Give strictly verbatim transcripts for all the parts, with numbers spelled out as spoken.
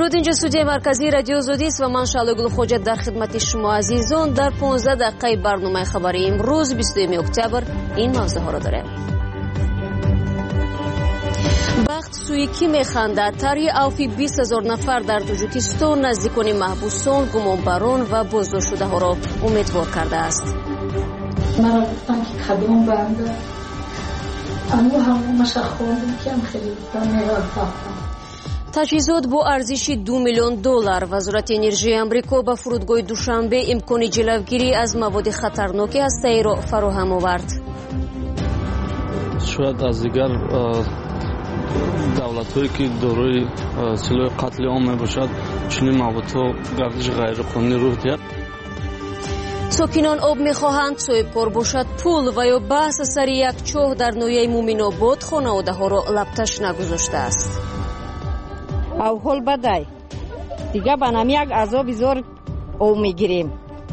درود، اینجا استودیوی مرکزی رادیو آزادی است و من شعله خوجت در خدمت شما عزیزان. در پانزده دقیقه برنامه خبری امروز بیست و دو اکتبر این موضوع ها را داریم. بخت سوی کی میخنده؟ طرح عفو بیست هزار نفر در تاجیکستان نزدیکان محبوسان، گمانبران و بازداشت شده ها را امیدوار کرده است. من گفتم که کدوم بنده اما همون مشخوندم که هم خیلی نگاه داختم. تجهیزات با ارزش دو میلیون دلار. وزارت انرژی آمریکا به فرودگاه دوشنبه امکان جلوگیری از مواد خطرناک هسته‌ای را فراهم آورد. شاید از دیگر دولت‌هایی که دارای سلاح قتل عام میباشد چنین موادها گردش غیرقانونی راه دهد. ساکنان آب میخواهند صاحبکار باشد پول و یا بحث سر یک چاه در ناحیه مومن‌آباد خانواده ها را لبتش نگذاشته است. احوال بدای دیگه با نام یک عذاب زور او میگیریم.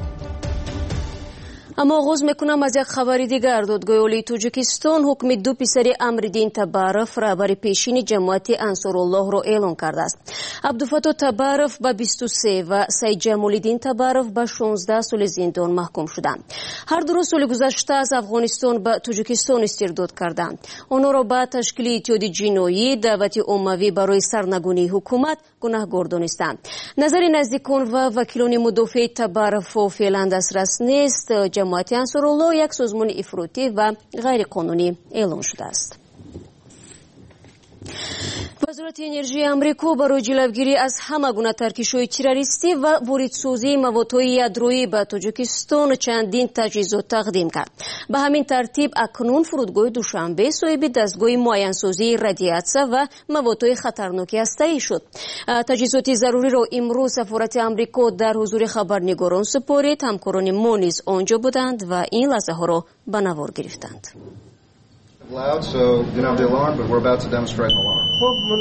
اما آغاز میکنم از یک خبری دیگر. دادگاه عالی تاجیکستان حکم دو پسر امرالدین تبارف رهبر پیشین جماعت انصارالله را اعلام کرده است. عبدالفتاح تبارف به بیست و سه و سید جمال‌الدین تبارف به شانزده سال زندان محکوم شدند. هر دو را سال گذشته از افغانستان به تاجیکستان استرداد کردند. آنها را به تشکیل اتحاد جنایی دعوت عمومی برای سرنگونی حکومت گناهکار دانستند. نظر نزدیکان و وکیلان مدافع تبارف فعلا دسترس نیست. جماعت انصارالله یک سازمان افراطی و غیر قانونی اعلام شده است. وزارت انرژی آمریکا برای جلوگیری از همه گونه ترکش‌های تروریستی و واردسازی موادهای یادرویی به تاجیکستان چندین تجهیزات تقدیم کرد. به همین ترتیب اکنون فرودگاه دوشنبه صاحب دستگاه معاینه‌سازی رادیاسیون و موادهای خطرناک هسته‌ای شد. تجهیزات ضروری را امروز سفارت آمریکا در حضور خبرنگاران سپارید. همکاران ما نیز آنجا بودند و این لحظه ها را به نوار گرفتند. Loud, so you don't have the alarm, but we're about to demonstrate an alarm.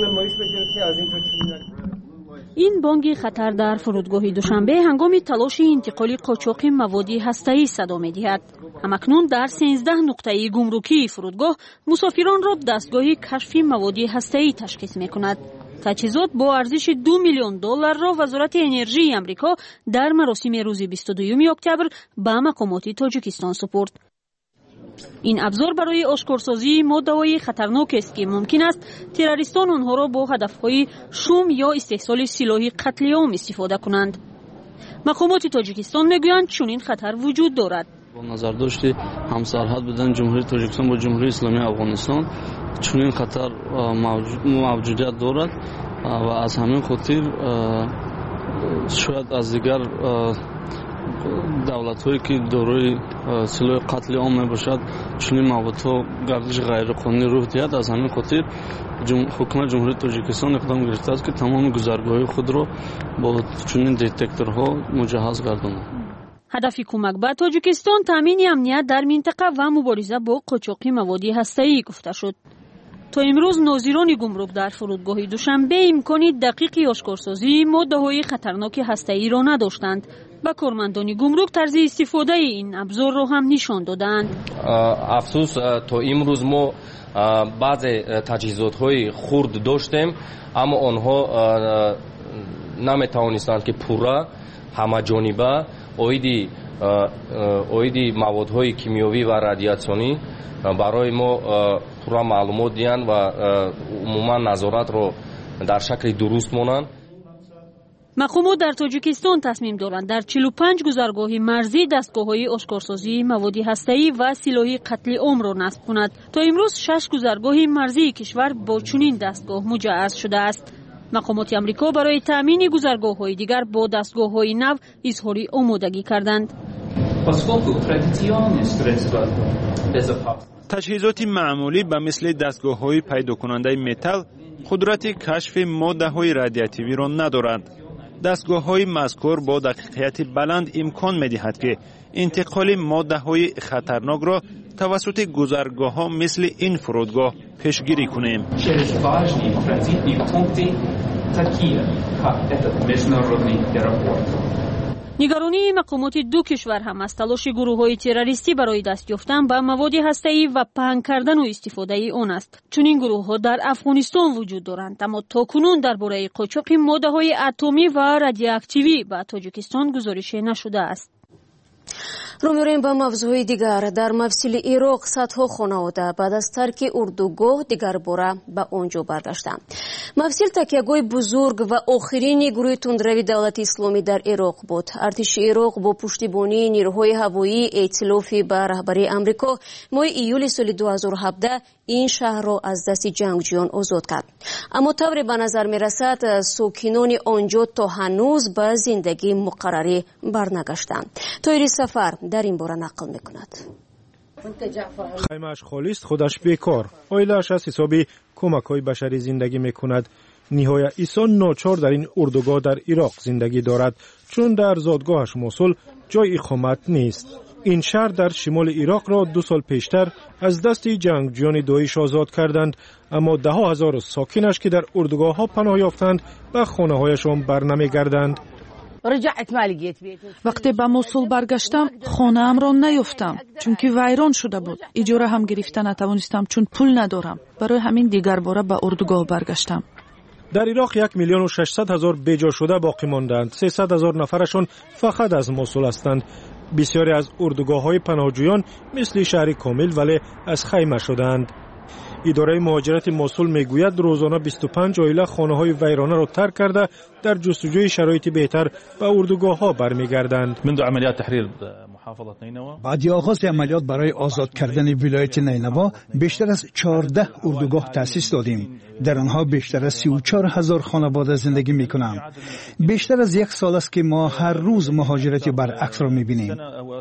این بانگ خطر در فرودگاه دوشنبه هنگام تلاش انتقال قاچاق مواد هسته‌ای صدا می‌دهد. همکنون در سیزده نقطه گمرکی فرودگاه مسافران را دستگاه کشف مواد هسته‌ای تشخیص می‌کند. تجهیزات با ارزش دو میلیون دلار را وزارت انرژی آمریکا در مراسم روز بیست و دو اکتبر به مقامات تاجیکستان سپرد. این ابزار برای آشکارسازی ماده‌های خطرناک است که ممکن است تروریستان آنها را با هدف‌های شوم یا استحصال سلاح قتل عام استفاده کنند. مقامات تاجیکستان میگویند چنین خطر وجود دارد. با نظر داشتی همسرحد بودن جمهوری تاجیکستان با جمهوری اسلامی افغانستان چنین خطر موجودیت دارد و از همین خاطر شاید از دیگر دولت‌هایی که دارای سلاح قتل عام میباشد چنین موادها گردش غیرقانونی راه دهد. از همین خاطر حکومت جمهوری تاجیکستان اقدام گرفته است که تمام گذرگاه‌های خود را با چنین دتکتورها مجهز گرداند. هدف کمک به تاجیکستان تامین امنیت در منطقه و مبارزه با قاچاق مواد هسته‌ای گفته شد. تا امروز ناظران گمرک در فرودگاه دوشنبه امکان دقیق آشکارسازی ماده‌های خطرناک هسته‌ای را نداشتند. با کارمندان گمرک طرز استفاده این ابزار را هم نشان دادند. افسوس تا امروز ما بعض تجهیزات‌های خرد داشتیم اما آنها نمی‌توانستند که پورا همه جانبه اویدی اویدی موادهای کیمیایی و رادیاسیونی برای ما پورا معلومات دیان و عموما نظارت را در شکل درست مانند. مقامات در تاجیکستان تصمیم دارند در چهل و پنج گذرگاه مرزی دستگاه‌های آشکارسازی مواد هسته‌ای و سلاح قتل عام را نصب کند. تا امروز شش گذرگاه مرزی کشور با چنین دستگاه مجهز شده است. مقامات آمریکا برای تامین گذرگاه‌های دیگر با دستگاه‌های نو اظهار آمادگی کردند. تجهیزات معمولی به مثل دستگاه‌های پیدا کننده متل قدرت کشف ماده‌های رادیاتیوی را ندارند. دستگاه‌های مذکور با دقیقیت بلند امکان می‌دهد که انتقال ماده‌های خطرناک را توسط گذرگاه‌ها مثل این فرودگاه پیشگیری کنیم. نگرانی مقامات دو کشور هم از تلاش گروه‌های تروریستی برای دست یافتن به مواد هسته‌ای و پهن کردن و استفاده آن است. چون این گروه‌ها در افغانستان وجود دارند، اما تاکنون درباره قاچاق ماده‌های اتمی و رادیواکتیوی به تاجیکستان گزارش نشده است. رو می‌ریم به موضوع دیگر. در مفصل عراق صدها خانواده بعد از ترک اردوگاه دیگر باره به آنجا برگشتند. مفصل تکیهگاه بزرگ و آخرین گروه تندروی دولت اسلامی در عراق بود. ارتش عراق با پشتیبانی نیروهای هوایی ائتلافی به رهبری آمریکا ماه ایول سال دو هزار و هفده این شهر را از دست جنگجویان آزاد کرد. اما طوری به نظر می‌رسد ساکنان آنجا تا هنوز به زندگی مقرری برنگشتند. طاهر سفر در این باره نقل می‌کند. خیمه‌اش خالی است، خودش بیکار. عائله‌اش از حساب کمک‌های بشری زندگی می‌کند. نیهای عیسی ناچار در این اردوگاه در عراق زندگی دارد چون در زادگاهش موصل جای اقامت نیست. این شهر در شمال عراق را دو سال پیشتر از دست جنگجویان داعش آزاد کردند، اما ده ها هزار ساکنش که در اردوگاه ها پناه یافتند به خانه هایشان برنمیگردند. وقتی به موصل برگشتم خانه ام را نیافتم چون که ویران شده بود. اجاره هم گرفته نتوانستم چون پول ندارم. برای همین دیگر باره به اردوگاه برگشتم. در عراق یک میلیون و ششصد هزار بیجا شده باقی ماندند. سیصد هزار نفرشان فقط از موصل هستند. بسیاری از اردوگاه های پناهجویان مثل شهر کامل ولی از خیمه شدند. اداره مهاجرت موصل میگوید روزانه بیست و پنج عائله خانه های ویرانه را ترک کرده در جستجوی شرایط بهتر به اردوگاه ها برمیگردند. منذ عملیات تحریر محافظه نینوا، بعد آغاز عملیات برای آزاد کردن ولایت نینوا بیشتر از چهارده اردوگاه تأسیس دادیم. در آنها بیشتر از سی و چهار هزار خانواده زندگی میکنند. بیشتر از یک سال است که ما هر روز مهاجرتی برعکس را میبینیم.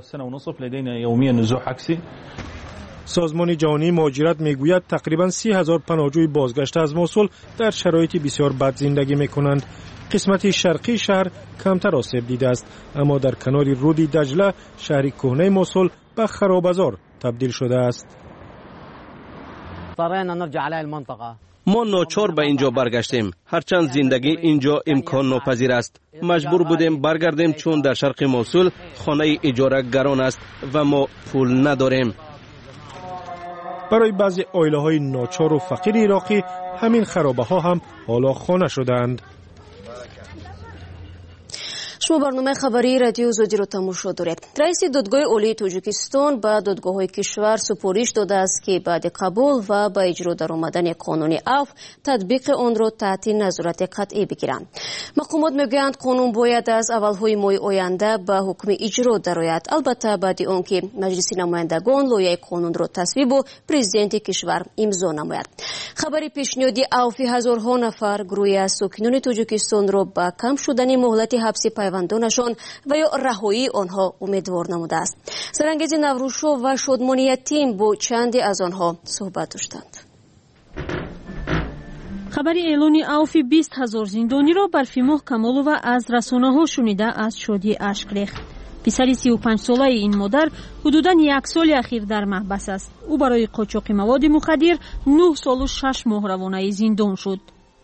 سازمان جهانی مهاجرت میگوید تقریبا سی هزار پناهجوی بازگشته از موصل در شرایط بسیار بد زندگی میکنند. قسمت شرقی شهر کمتر آسیب دیده است، اما در کنار رود دجله شهر کهنه موصل به خرابزار تبدیل شده است. ما ناچار به اینجا برگشتیم، هرچند زندگی اینجا امکان ناپذیر است. مجبور بودیم برگردیم چون در شرق موصل خانه اجاره گران است و ما پول نداریم. برای بعضی عائله‌های ناچار و فقیر عراقی همین خرابه ها هم حالا خانه شدند. شما برنامه خبری رادیو زودی رو تماشا دارید. رئیس دادگاه عالی تاجیکستان به دادگاه‌های کشور سپارش داده است که بعد قبول و با اجرا درآمدن قانون عفو تطبیق آن را تحت نظارت قطعی بگیرند. مقامات میگویند قانون باید از اولهای ماه آینده به حکم اجرا درآید، البته بعد آنکه مجلس نمایندگان لایحه قانون را تصویب و پرزیدنت کشور امضا نماید. خبر پیشنهادی عفو هزارها نفر گروهی از ساکنان تاجیکستان را به کم شدن مهلت حبس پیوندانشان و یا رهایی آنها امیدوار نموده است. سرانگیز نوروزشو و شادمانی تیم با چندی از آنها صحبت داشتند. خبر اعلان عفو بیست هزار زندانی را برفیماه کمالووا از رسانه‌ها شنیده از شادی اشک ریخت. پسر سی و پنج ساله این مادر حدوداً یک سال اخیر در محبس است. او برای قاچاق مواد مخدر نه سال و شش ماه روانه زندان شد.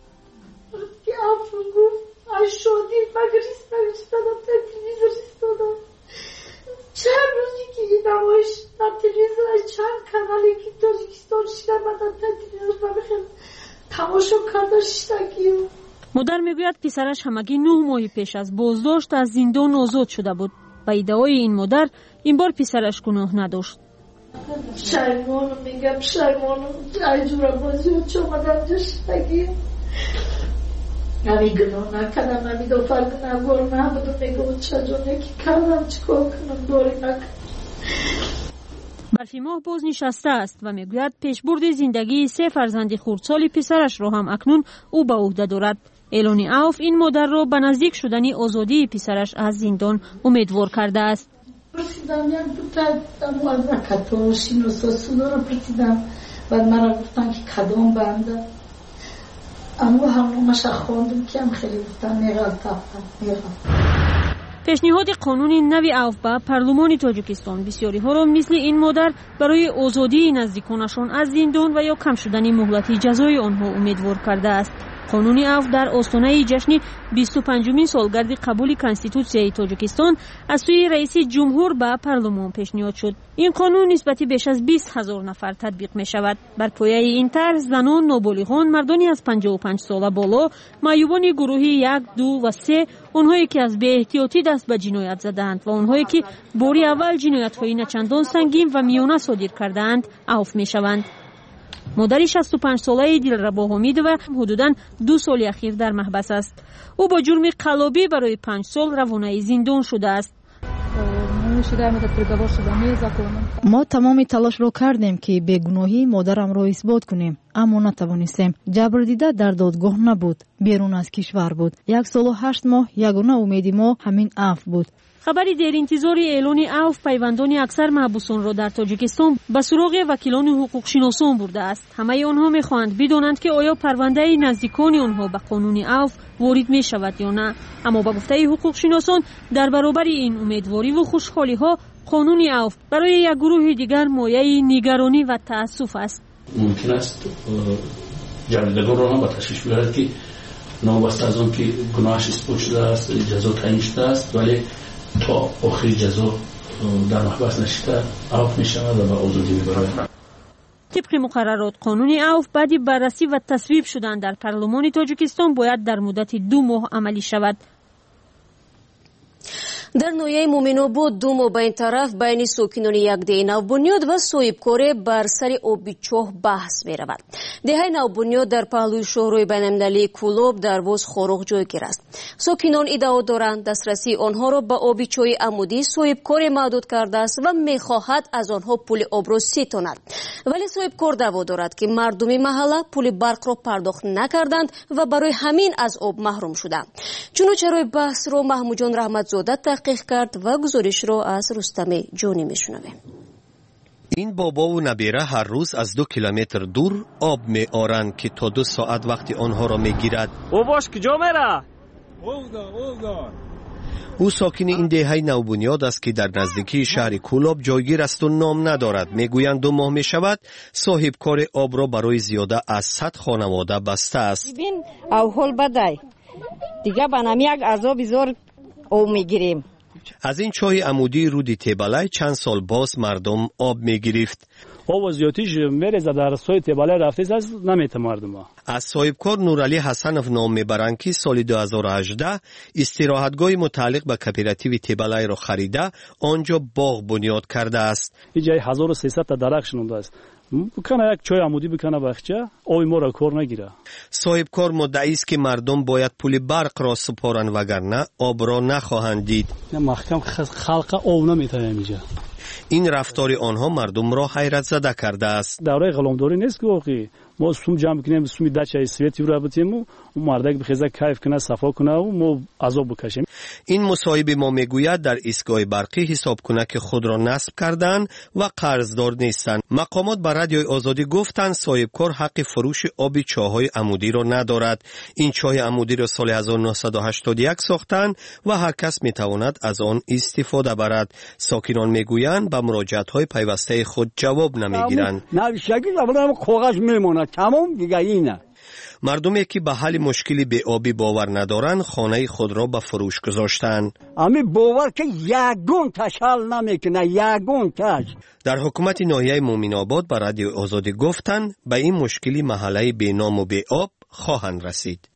از شادی مگر ایستادم در تلویزور ایستادم. چند روزی که این نمایش در تلویزور از چند کانالی که تاجیکستان شیده بدن در تلویزور بخیر تماشا کرده شیدگی. مادر میگوید پسرش همگی نه ماه پیش از بازداشت از زندان آزاد شده بود. با ادعای این مادر این بار پسرش گناه نداشت. پشیمانم میگم پشیمانم اینجور بازی و چه آمدم جا شیدگی. نمی گناه نکردم، نمی دو فرق نگور نبودم، میگم چجا نکی کردم چیکار کنم دوری نکردم. برفیماه باز نشسته است و میگوید پیشبرد زندگی سه فرزند خردسال پسرش را هم اکنون او به عهده دارد. اعلان عفو این مادر را به نزدیک شدن آزادی پسرش از زندان امیدوار کرده است. پرسیدم یک دو تا از رکتو شینوسا سودا را پرسیدم، بعد مرا گفتن که کدام بنده. اما همونش خواندم که هم خیلی گفتن میرد تفتن میرد. پیشنهاد قانون نوی عفو به پارلمان تاجیکستان بسیاری ها را مثل این مادر برای آزادی نزدیکانشان از زندان و یا کم شدن مهلت جزای آنها امیدوار کرده است. قانون عفو در آستانه جشن بیست و پنجمین سالگرد قبول کنستیتوسیای تاجیکستان از سوی رئیس جمهور به پارلمان پیشنهاد شد. این قانون نسبت بیش از بیست هزار نفر تطبیق می شود. بر پایه این طرح زنان، نابالغان، مردانی از پنجاه و پنج ساله بالا، معیوبان گروهی یک، دو و سه، آنهایی که از بی احتیاطی دست به جنایت زدند و آنهایی که باری اول جنایت‌های نچندان سنگین و میانه صادر کردند عفو می شوند. مادر شصت و پنج ساله دلربا حمیدова حدوداً دو سال اخیر در محبس است. او با جرم قلابی برای پنج سال روانه زندان شده است. ما تمام تلاش را کردیم که بیگناهی مادرم را اثبات کنیم، اما نتوانستیم. جبر دیده در دادگاه نبود، بیرون از کشور بود. یک سال و هشت ماه یگانه امید ما همین عفو بود. خبری در انتظار اعلان عفو پیوندان اکثر محبوسان را در تاجیکستان به سراغ وکیلان حقوق شناسان برده است. همه آنها می‌خواهند بدانند که آیا پرونده نزدیکان آنها به قانون عفو وارد می شود یا نه. اما با گفته حقوق شناسان در برابر این امیدواری و خوشحالی ها قانون عفو برای یک گروه دیگر مایه نگرانی و تأسف است. ممکن است جریدگان را هم به تشویش بیارد که نوبسته از آن که گناهش اثبات شده است، جزا تعیین شده است، ولی تا آخر جزا در محبس نشسته عفو می شود و به آزادی می برآید. طبق مقررات قانون عفو بعد بررسی و تصویب شدن در پارلمان تاجیکستان باید در مدت دو ماه عملی شود. در نویه مومن‌آباد دو ماه بین طرف بین ساکنان یک دهه نوبنیاد و صاحبکار بر سر آبی چاه بحث می رود. دهه نوبنیاد در پهلوی شاهروی بین‌المللی کولاب در باز خاروق جایگیر است. ساکنان ادعا دارند دسترسی آنها را به آبی چاه عمودی صاحبکار محدود کرده است و می خواهد از آنها پول آب را ستاند. ولی صاحبکار دعوا دارد که مردم محله پول برق را پرداخت نکردند و برای همین از آب محروم شدند. چنانچه روی بحث را محمود جان رحمتزاده تحقیق کرد و گزارش را از رستم جانی میشنویم. این بابا و نبیره هر روز از دو کیلومتر دور آب می آرند که تا دو ساعت وقتی آنها را می گیرد. او باش کجا میره؟ او ساکن این دهه نوبنیاد است که در نزدیکی شهر کولاب جایگیر است و نام ندارد. میگویند دو ماه می شود صاحبکار آب را برای زیاده از صد خانواده بسته است. ببین او حال بدای دیگه بنام یک عذاب زور او میگیریم. از این چاه عمودی رودی تیبلای چند سال باز مردم آب میگرفت. آب زیادیش میرزه در سوی تیبلای رفته از نمیته مردم ها. از صاحبکار نورعلی حسنов نام میبرند که سال دو هزار و هجده استراحتگاه متعلق به کوپراتیو تیبلای را خریده آنجا باغ بنیاد کرده است. این جای هزار و سیصد تا درخت شنونده است. بکنه یک چای عمودی بکنه بخچه آبی ما را کار نگیره. صاحبکار مدعی است که مردم باید پول برق را سپارند وگرنه آب را نخواهند دید. محکم خلق آب نمیتونه اینجا. این رفتار آنها مردم را حیرت زده کرده است. دوره غلامداری نیست که واقعی ما سوم جمع کنیم سومی دچای سویتی رو بتیم و مردک بخیزه کیف کنه صفا کنه و ما عذاب بکشیم. این مصاحبه ما میگوید در ایستگاه برقی حساب کنه که خود را نصب کردن و قرضدار نیستند. مقامات بر رادیوی آزادی گفتند صاحبکار حق فروش آب چاهای عمودی را ندارد. این چاه عمودی را سال هزار و نهصد و هشتاد و یک ساختند و هر کس میتواند از آن استفاده برد. ساکنان میگویند به مراجعت های پیوسته خود جواب نمیگیرند. نوشتگی زبان کاغذ میمونه تمام دیگه اینه. مردمی که به حال مشکلی به آبی باور ندارند خانه خود را به فروش گذاشتند. امی باور که یگون تش حل نمیکنه یگون تش. در حکومت ناحیه مومن‌آباد به رادیو آزادی گفتند به این مشکلی محله بی نام و بی آب خواهند رسید.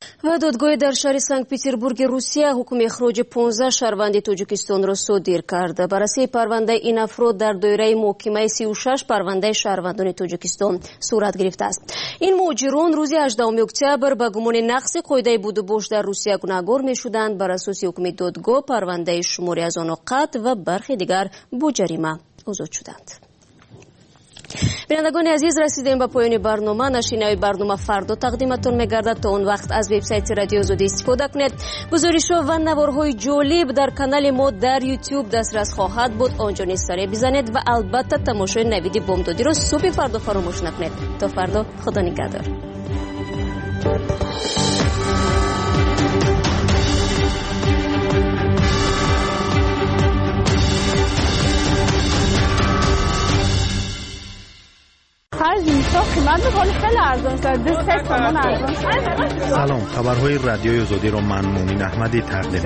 و دادگاه در شهر سنت پترزبورگ روسیه حکم اخراج پانزده شهروند تاجیکستان را صادر کرده. بررسی پرونده این افراد در دایره محکمه سی و شش پرونده شهروندان تاجیکستان صورت گرفته است. این مهاجران روز هجدهم اکتبر به گمان نقض قاعده بود و باش در روسیه گناهکار می‌شدند. بر اساس حکم دادگاه پرونده شماری از آنها قطع و برخی دیگر با جریمه آزاد شدند. بینندگان عزیز رسیدیم به پایان برنامه. نشینه برنامه فردا تقدیمتون میگردد. تا اون وقت از وبسایت رادیو آزادی استفاده کنید. گزارش‌ها و نوارهای جالب در کانال ما در یوتیوب دسترس خواهد بود. آنجا نیز سر بزنید و البته تماشای نوید بامدادی رو صبح فردا فراموش نکنید. تا فردا خدا نگهدار. Her قیمت ولی خیلی ارزان است. دو سه تومن ارزان است. سلام، خبرهای رادیوی آزادی رو من مومین احمدی تقدیم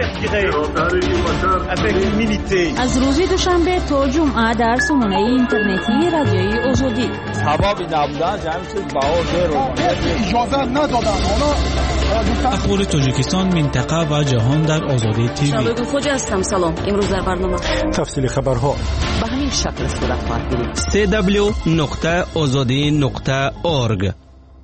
می‌کنم. از روز دوشنبه تا جمعه در سامانه اینترنتی رادیوی آزادی. حبابی نبودن جمع چیز بها رو اجازه ندادن. حالا اخبار تاجیکستان، منطقه و جهان در آزادی تیوی. شبکه خوجا هستم. سلام. امروز در برنامه تفصیل خبرها به همین شکل صورت خواهد گرفت. سی دبلیو نقطه آزادی نقطه اورگ.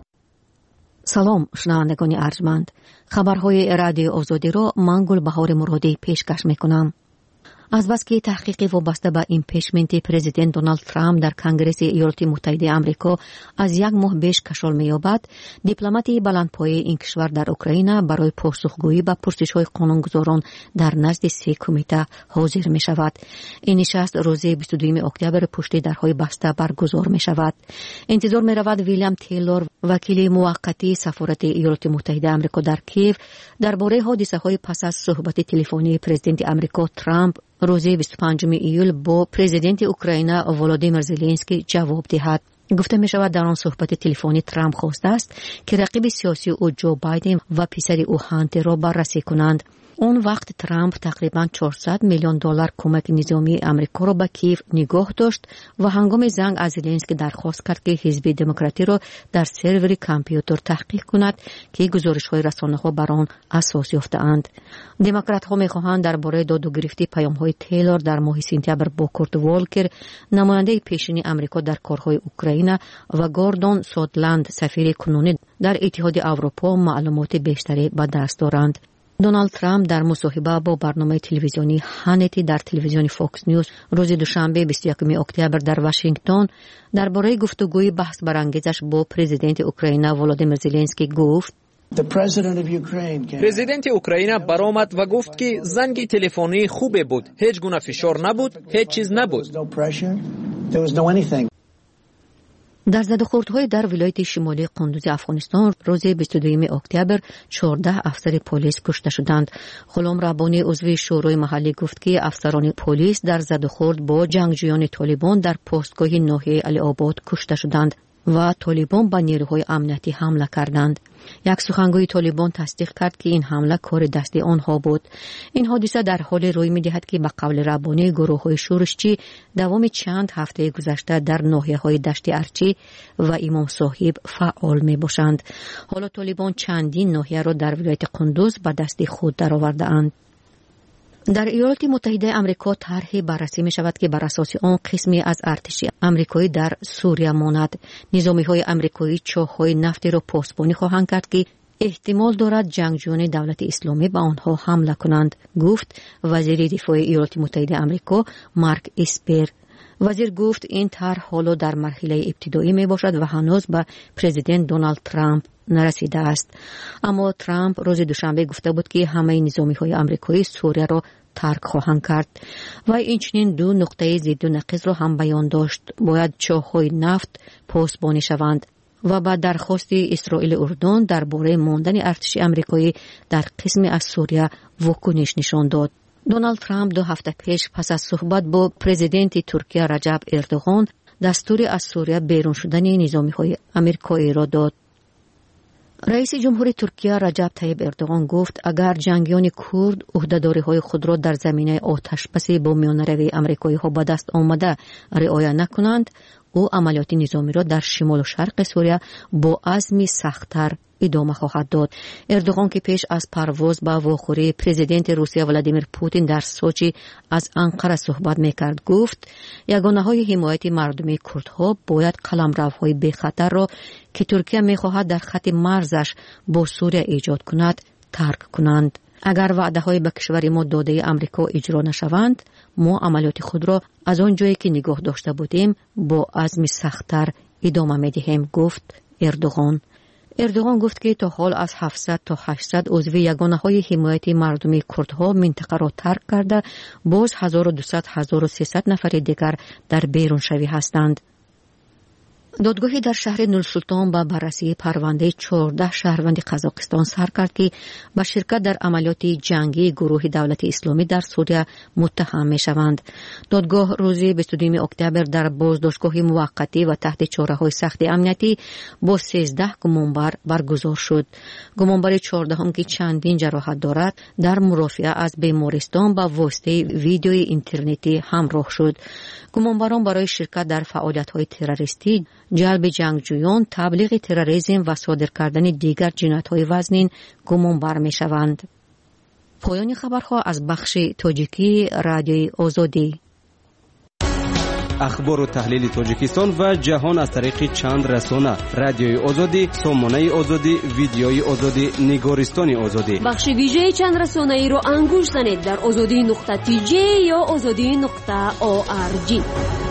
سلام شنوندگان ارجمند. خبرهای رادیو آزادی را من گلبهار مرادی پیشکش میکنم. از بس که تحقیقی وابسته به ایمپیچمنت پرزیدنت دونالد ترامپ در کنگره ایالات متحده آمریکا از یک ماه بیش کشال می‌یابد، دیپلماتی بلندپایه این کشور در اوکراین برای پاسخگویی به پرسش‌های قانونگذاران در نزد سه کمیته حاضر می‌شود. این نشست روز بیست و دوم اکتبر پشت درهای بسته برگزار می‌شود. انتظار می‌رود ویلیام تیلور، وکیل موقتی سفارت ایالات متحده آمریکا در کیف، درباره حادثه‌های پس از صحبت تلفنی پرزیدنت آمریکا ترامپ روز بیست و پنجم ایول با پرزیدنت اوکراین ولادیمیر زلنسکی جواب دهد. گفته می شود در آن صحبت تلفنی ترامپ خواسته است که رقیب سیاسی او جو بایدن و پسر او هانتر را بررسی کنند. اون وقت ترامپ تقریباً چهارصد میلیون دلار کمک نظامی آمریکا را به کیف نگاه داشت و هنگام زنگ از زلنسکی درخواست کرد که حزب دموکراتی را در سرور کامپیوتر تحقیق کند که گزارش‌های رسانه‌ها بر آن اساس یافته‌اند. دموکرات‌ها می‌خواهند درباره داد و گرفت پیام‌های تیلور در ماه سپتامبر با کورت والکر، نماینده پیشین آمریکا در کارهای اوکراین، و گوردون سودلند، سفیر کنونی در اتحاد اروپا، معلومات بیشتری به دست دارند. دونالد ترامپ در مصاحبه با برنامه تلویزیونی هانتی در تلویزیون فاکس نیوز روز دوشنبه بیست و یکم اکتبر در واشنگتن درباره گفتگوی بحث برانگیزش با پرزیدنت اوکراین ولادیمیر زلنسکی گفت: پرزیدنت اوکراین برآمد و گفت که زنگ تلفنی خوبه بود، هیچ گونه فشار نبود، هیچ چیز نبود. در زدوخوردهای در ولایت شمالی قندوز افغانستان روز بیست و دوم اکتبر چهارده افسر پلیس کشته شدند. غلام ربانی عضو شورای محلی گفت که افسران پلیس در زدوخورد با جنگجویان طالبان در پستگاه ناحیه علی آباد کشته شدند و طالبان به نیروهای امنیتی حمله کردند. یک سخنگوی طالبان تصدیق کرد که این حمله کار دست آنها بود. این حادثه در حال روی می‌دهد که به قول ربانی گروه‌های شورشچی دوام چند هفته گذشته در ناحیه‌های دشت ارچی و امام صاحب فعال می‌باشند. حالا طالبان چندین ناحیه را در ولایت قندوز به دست خود درآورده‌اند. در ایالات متحده آمریکا طرحی بررسی می شود که بر اساس آن قسمی از ارتش آمریکایی در سوریه ماند. نظامی‌های آمریکایی چاه‌های نفتی را پاسبانی خواهند کرد که احتمال دارد جنگجویان دولت اسلامی به آنها حمله کنند، گفت وزیر دفاع ایالات متحده آمریکا مارک اسپر. وزیر گفت این طرح حالا در مرحله ابتدایی می باشد و هنوز به پرزیدنت دونالد ترامپ نرسیده است. اما ترامپ روز دوشنبه گفته بود که همه نظامی‌های آمریکایی سوریه را ترک خواهند کرد و اینچنین دو نقطه ضد و نقیض را هم بیان داشت: باید چاه‌های نفت پاسبانی شوند و با درخواست اسرائیل اردن درباره ماندن ارتش آمریکایی در قسمی از سوریه واکنش نشان داد. دونالد ترامپ دو هفته پیش پس از صحبت با پرزیدنت ترکیه رجب اردوغان دستور از سوریه بیرون شدن نظامی‌های آمریکایی را داد. رئیس جمهور ترکیه رجب طیب اردوغان گفت اگر جنگیان کرد عهده‌داری‌های خود را در زمینه آتش‌بسی با میانروی آمریکایی‌ها به دست آمده رعایت نکنند، او عملیات نظامی را در شمال و شرق سوریه با عزمی سخت‌تر ادامه خواهد داد. اردوغان که پیش از پرواز به واخوری پرزیدنت روسیه ولادیمیر پوتین در سوچی از انقره صحبت میکرد گفت یگانه‌های حمایت مردم کردها باید قلمروهای بی خطر را که ترکیه میخواهد در خط مرزش با سوریه ایجاد کند ترک کنند. اگر وعده های به کشور ما داده امریکا اجرا نشوند، ما عملیات خود را از آن جایی که نگاه داشته بودیم با عزم سخت‌تر ادامه می‌دهیم، گفت اردوغان. اردوغان گفت که تا حال از هفتصد تا هشتصد عضو یگانه‌های حمایت مردم کردها منطقه را ترک کرده، باز هزار و دویست تا هزار و سیصد نفر دیگر در بیرون شوی هستند. دادگاهی در شهر نورسولتان با بررسی پرونده چهارده شهروند قزاقستان سر کرد که با شرکت در عملیات جنگی گروه دولت اسلامی در سوریه متهم می شوند. دادگاه روز بیست و دو اکتبر در بازداشتگاه موقتی و تحت چاره‌های سخت امنیتی با سیزده گمانبر برگزار شد. گمانبر چهاردهم که چندین جراحت دارد در مرافعه از بیمارستان با واسطه ویدیوی اینترنتی همراه شد. گمانبران برای شرکت در فعالیت‌های تروریستی، جلب جنگجویان، تبلیغ تروریسم و صادر کردن دیگر جنایت‌های وزنین گمانبر می‌شوند. پایان خبرها از بخش تاجیکی رادیوی آزادی. اخبار و تحلیل تاجیکستان و جهان از طریق چند رسانه: رادیوی آزادی، سامانه آزادی، ویدیوی آزادی، نگارستان آزادی. بخش ویژه چند رسانه ای رو انگوش زنید در آزادی نقطه تی جی یا آزادی نقطه او آر جی.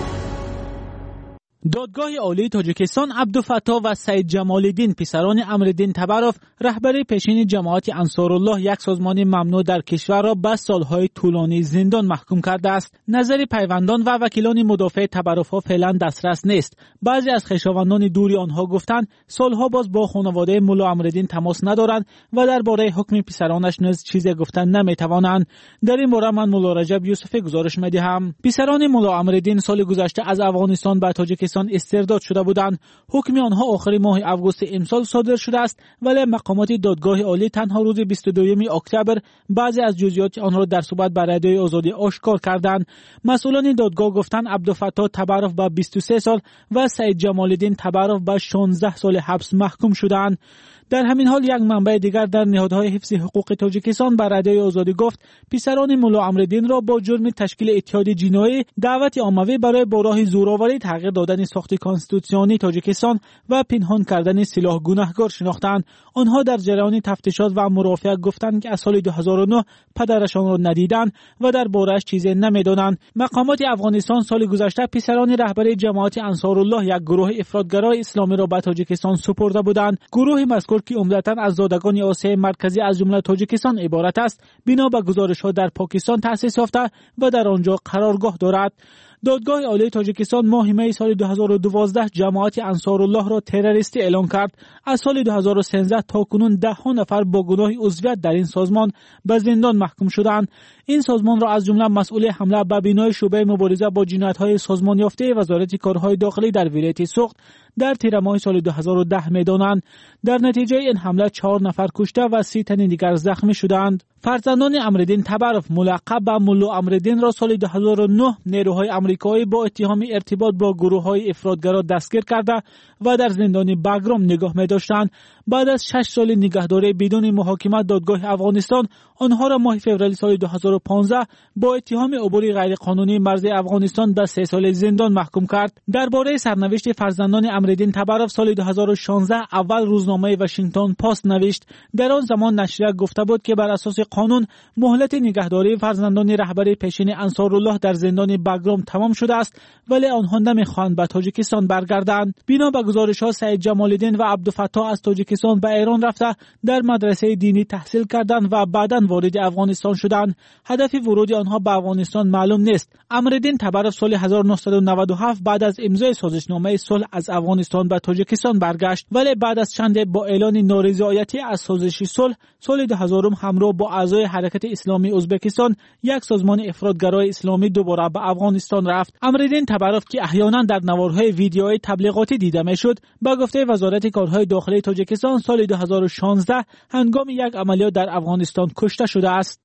دادگاه عالی تاجیکستان عبدالفتاح و سید جمال الدین پسران امرالدین تبروف رهبر پیشین جماعت انصارالله، یک سازمان ممنوع در کشور را به سالهای طولانی زندان محکوم کرده است. نظر پیوندان و وکیلان مدافع تبروف ها فعلا دسترس نیست. بعضی از خویشاوندان دوری آنها گفتند سالها باز با خانواده ملا امرالدین تماس ندارند و درباره حکم پسرانش نیز چیزی گفتن نمیتوانند. در این باره من مولا رجب یوسفی گزارش میدهم. پسران ملا امرالدین سال گذشته از افغانستان به تاجیکستان استرداد شده بودند. حکم آنها آخر ماه آگوست امسال صادر شده است، ولی مقامات دادگاه عالی تنها روز بیست و دو اکتبر بعضی از جزئیات آن را در صحبت با رادیوی آزادی آشکار کردند. مسئولان دادگاه گفتند عبدالفتاح تبروف به بیست و سه سال و سید جمال الدین تبروف به شانزده سال حبس محکوم شدند. در همین حال یک منبع دیگر در نهادهای حفظ حقوق تاجیکستان بر رادیوی آزادی گفت پسران ملا امرالدین را با جرم تشکیل اتحاد جنایی، دعوت عمومی برای با راه زورآوری تغییر دادن ساخت کانستیتوسیونی تاجیکستان و پنهان کردن سلاح گناهکار شناختند. آنها در جریان تفتیشات و مرافعه گفتند که از سال دو هزار و نه پدرشان را ندیدند و درباره‌اش چیزی نمی‌دانند. مقامات افغانستان سال گذشته پسران رهبر جماعت انصارالله، یک گروه افراطگرای اسلامی را به تاجیکستان سپرده بودند. گروه مذکور که عمدتاً از زادگان آسیای مرکزی از جمله تاجیکستان عبارت است، بنا به گزارش‌ها در پاکستان تأسیس یافته و در آنجا قرارگاه دارد. دادگاه عالی تاجیکستان ماه می سال دو هزار و دوازده جماعت انصارالله را تروریستی اعلام کرد. از سال دو هزار و سیزده تا کنون ده ها نفر با گناه عضویت در این سازمان به زندان محکوم شدند. این سازمان را از جمله مسئول حمله به بنای شعبه مبارزه با جنایت‌های سازمان یافته وزارت کارهای داخلی در ولایت سوخت در تیر ماه سال دو هزار و ده می‌دانند. در نتیجه این حمله چهار نفر کشته و سی تن دیگر زخمی شدند. فرزندان امرالدین تبروف ملقب به ملا امرالدین را سال دو هزار و نه نیروهای آمریکایی با اتهام ارتباط با گروه‌های افراطگرا دستگیر کرده و در زندان بگرام نگاه می‌داشتند. بعد از شش سال نگهداری بدون محاکمه دادگاه افغانستان آنها را ماه فوریه سال دو هزار و پانزده با اتهام عبور غیرقانونی مرز افغانستان به سه سال زندان محکوم کرد. درباره سرنوشت فرزندان امرالدین تبروف سال دو هزار و شانزده اول روزنامه واشنگتن پست نوشت. در آن زمان نشریه گفته بود که بر اساس قانون مهلت نگهداری فرزندان رهبر پیشین انصارالله در زندان بگرام تمام شده است، ولی آنها نمی‌خواهند به تاجیکستان برگردند. بنا به گزارش‌ها سید جمال الدین و عبدالفتاح از تاجیکستان به ایران رفته در مدرسه دینی تحصیل کردند و بعداً وارد افغانستان شدند. هدف ورود آنها به افغانستان معلوم نیست. امرالدین تبروف سال هزار و نهصد و نود و هفت بعد از امضای سازشنامه صلح از افغانستان به تاجیکستان برگشت، ولی بعد از چند با اعلان نارضایتی از سازش صلح سال دو هزار همراه با اعضای حرکت اسلامی ازبکستان، یک سازمان افراطگرای اسلامی، دوباره به افغانستان رفت. امرالدین تبروف که احیانا در نوارهای ویدیوهای تبلیغاتی دیده میشد، با گفته وزارت کارهای داخلی تاجیکستان سال دو هزار و شانزده هنگام یک عملیات در افغانستان کشته شده است.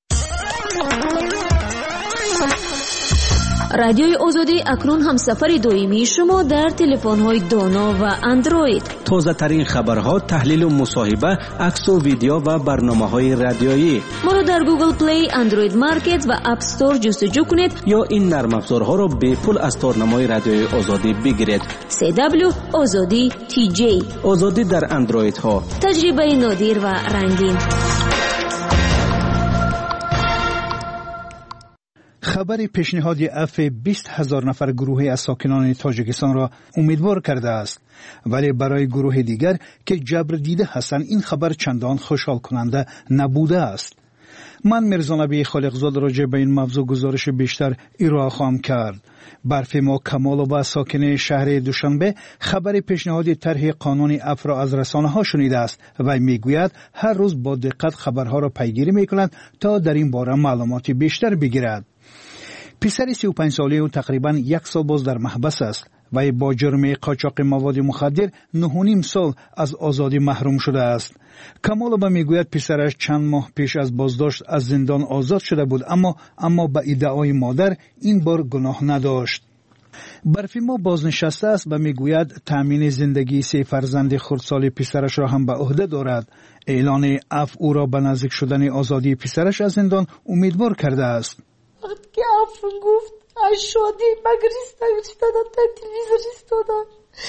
رادیوی آزادی اکنون همسفر دائمی شما در تلفن‌های دانا و اندروید. تازه ترین خبرها، تحلیل و مصاحبه، عکس و ویدیو و برنامه‌های رادیویی. ما را در گوگل پلی، اندروید مارکت و اپ استور جستجو کنید یا این نرم افزارها را به پول از تارنمای رادیوی آزادی بگیرید. سی دبلیو آزادی تی جی. آزادی در اندروید ها. تجربه نادر و رنگین. خبر پیشنهادی عفو بیست هزار نفر گروهی از ساکنان تاجیکستان را امیدوار کرده است، ولی برای گروه دیگر که جبر دیده هستند این خبر چندان خوشحال کننده نبوده است. من میرزانبی خالقزاد راجع به این موضوع گزارش بیشتر ارائه خواهم کرد. برفی ما کمالوبا ساکن شهر دوشنبه خبر پیشنهاد طرح قانون عفو را از رسانه ها شنیده است و میگوید هر روز با دقت خبرها را پیگیری میکند تا در این باره معلومات بیشتر بگیرد. پسر سی و پنج ساله او تقریبا یک سال باز در محبس است و با جرم قاچاق مواد مخدر نه و نیم سال از آزادی محروم شده است. کمالوبا میگوید پسرش چند ماه پیش از بازداشت از زندان آزاد شده بود، اما اما به ادعای مادر این بار گناه نداشت. برفیما بازنشسته است و میگوید تامین زندگی سه فرزند خردسال پسرش را هم به عهده دارد. اعلان عفو او را به نزدیک شدن آزادی پسرش از زندان امیدوار کرده است. وقتی که عفو گفت از شادی مگر ایستادم در تلویزیون ایستادم.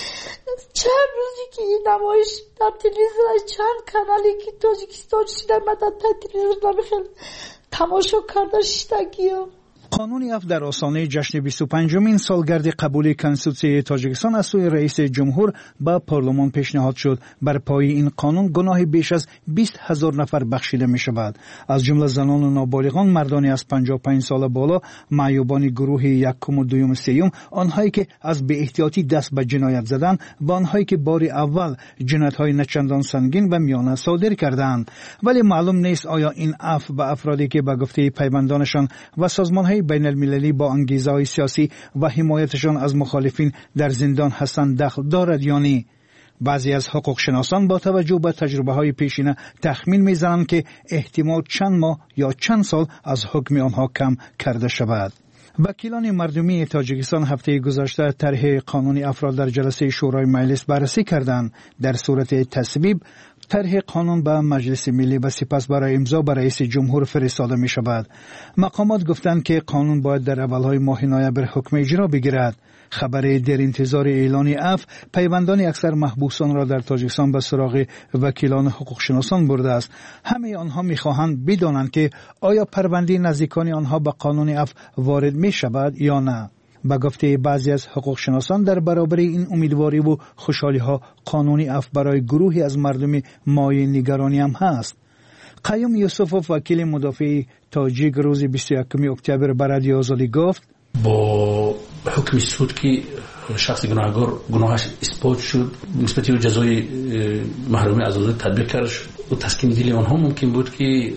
چند روزی که این نمایش در تلویزیون از چند کانالی که تاجیکستان شده مدد در تلویزیون نمیخواد تماشا کرده شدگی ها. قانون عفو در آستانه جشن بیست و پنجمین سالگرد قبول کنستیتوسیون تاجیکستان از سوی رئیس جمهور به پارلمان پیشنهاد شد. بر پای این قانون گناه بیش از بیست هزار نفر بخشیده می شود، از جمله زنان و نابالغان، مردانی از پنجاه و پنج سال بالا، معیوبان گروه یکم و دوم و سوم، آنهایی که از بی احتیاطی دست به جنایت زدند و آنهایی که بار اول جنایت‌های نچندان سنگین و میانه صادر کردند. ولی معلوم نیست آیا این عفو به افرادی که به گفته پیوندانشان و سازمان‌های بین المللی با انگیزه‌های سیاسی و حمایتشان از مخالفین در زندان هستند دخل دارد یا نه. بعضی از حقوق شناسان با توجه به تجربه‌های پیشینه تخمین می‌زنند که احتمال چند ماه یا چند سال از حکم آنها کم کرده شود. وکیلان مردمی تاجیکستان هفته گذشته طرح قانون افراد در جلسه شورای مجلس بررسی کردند. در صورت تصویب طرح قانون به مجلس ملی و سپس برای امضا به رئیس جمهور فرستاده می شود. مقامات گفتند که قانون باید در اولهای ماه نوامبر حکم اجرا بگیرد. خبر در انتظار اعلان عفو پیوندان اکثر محبوسان را در تاجیکستان به سراغ وکیلان حقوق شناسان برده است. همه آنها می خواهند بدانند که آیا پرونده نزدیکان آنها به قانون عفو وارد می شود یا نه. با گفته بعضی از حقوق شناسان در برابر این امیدواری و خوشحالی ها قانونی عفو برای گروهی از مردم مایه نگرانی هم هست. قیوم یوسفوف وکیل مدافع تاجیک روز بیست و یکم اکتبر به رادیو آزادی گفت با حکم سود که شخص گناهکار گناهش اثبات شد نسبت به جزای محرومی از آزادی تطبیق کرد و تسکین دل آنها ممکن بود که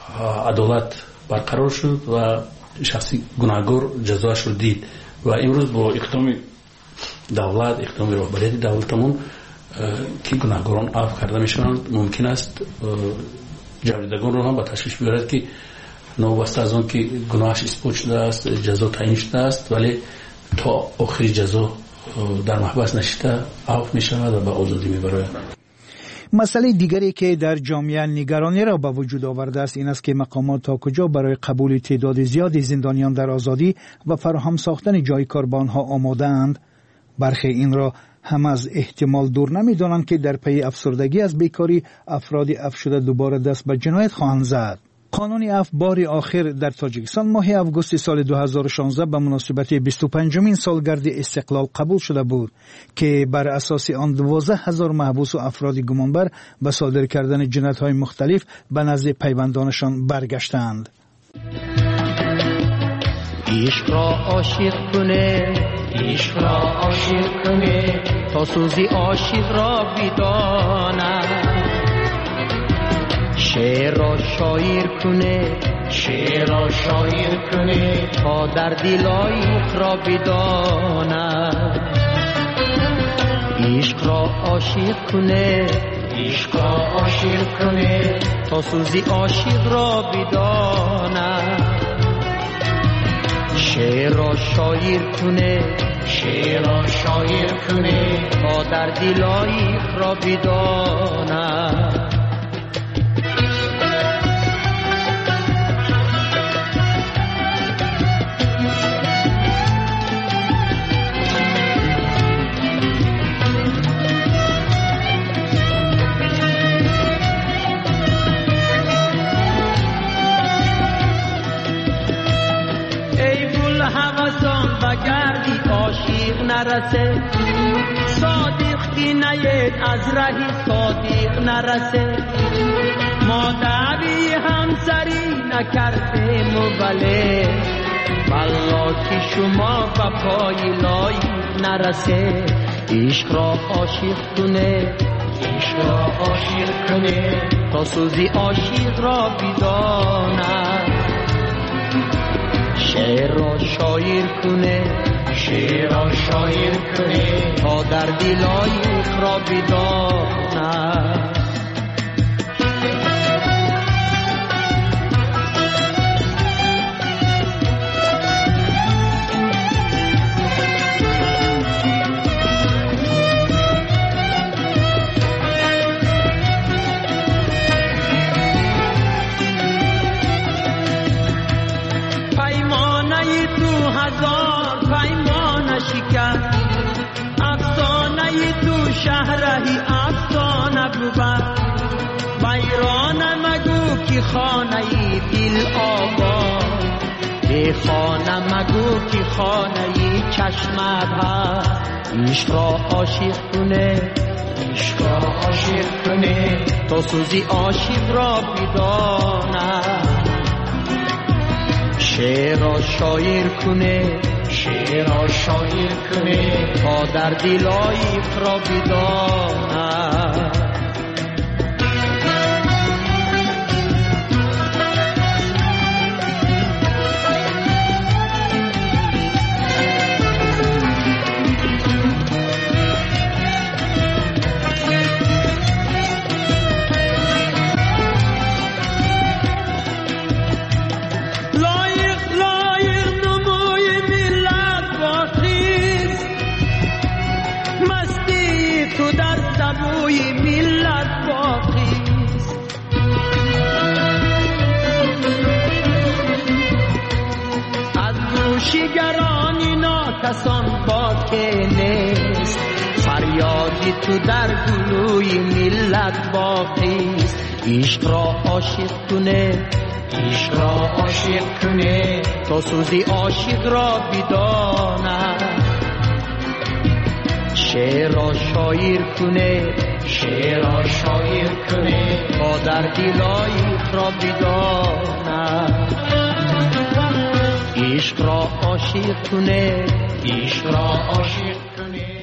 عدالت برقرار شد و شخصی گناهکار جزایش رو دید. و امروز با اقدام دولت، اقدام رهبریت دولتمون که گناهکاران عفو کرده میشوند، ممکن است جبریدگان رو هم با تشویش بیارد که نوبسته از آن که گناهش اثبات شده است، جزا تعیین شده است، ولی تا آخر جزا در محبس نشسته عفو میشود و به آزادی میبرد. مسئله دیگری که در جامعه نگرانی را به وجود آورده است این است که مقامات تا کجا برای قبول تعداد زیادی زندانیان در آزادی و فراهم ساختن جای کار با آنها آماده‌اند. برخی این را هم از احتمال دور نمی‌دانند که در پی افسردگی از بیکاری افراد عفو شده دوباره دست به جنایت خواهند زد. قانون عفو بار آخر در تاجیکستان ماه آگوست سال دو هزار و شانزده به مناسبت بیست و پنجمین سالگرد استقلال قبول شده بود که بر اساس آن دوازده هزار محبوس و افراد گمانبر به صادر کردن جنایت‌های مختلف به نزد پیوندانشان برگشتند. عشق را عاشق کنه، عشق را عاشق کنه تا سوزی عاشق را بداند. شعر را شاعر کنه، شعر را شاعر کنه تا در دلای را بداند. عشق را عاشق کنه، عشق را عاشق کنه تا سوزی عاشق را بداند. شعر را شاعر کنه، شعر را شاعر کنه تا در دلای را بداند. گردی عاشق نرسه، صادق کی نید از رهی صادق نرسه. ما دعوی هم همسری نکردیم ولی والله که شما به پای لای نرسه عشق را عاشق کنه عشق را عاشق کنه تا سوزی عاشق را بدانه شعر را شاعر کنه شعر را شاعر کنه تا در دل عاشق را بدانه شهرهی افسانه بود ویرانه مگو که خانه دل آباد به خانه مگو که خانه چشمت هست عشق را عاشق کنه عشق را عاشق کنه تا سوزی عاشق را بدانه شعر را شاعر کنه شعر را شاعر کنه تا در دل عاشق را بدانه کسان با که نیست فریادی تو در گلوی ملت باقیست عشق را عاشق کنه عشق را عاشق کنه تا سوزی عاشق را بدانه شعر را شاعر کنه شعر را شاعر کنه تا در دل عاشق را بدانه عشق را عاشق کنه عشق را عاشق کنه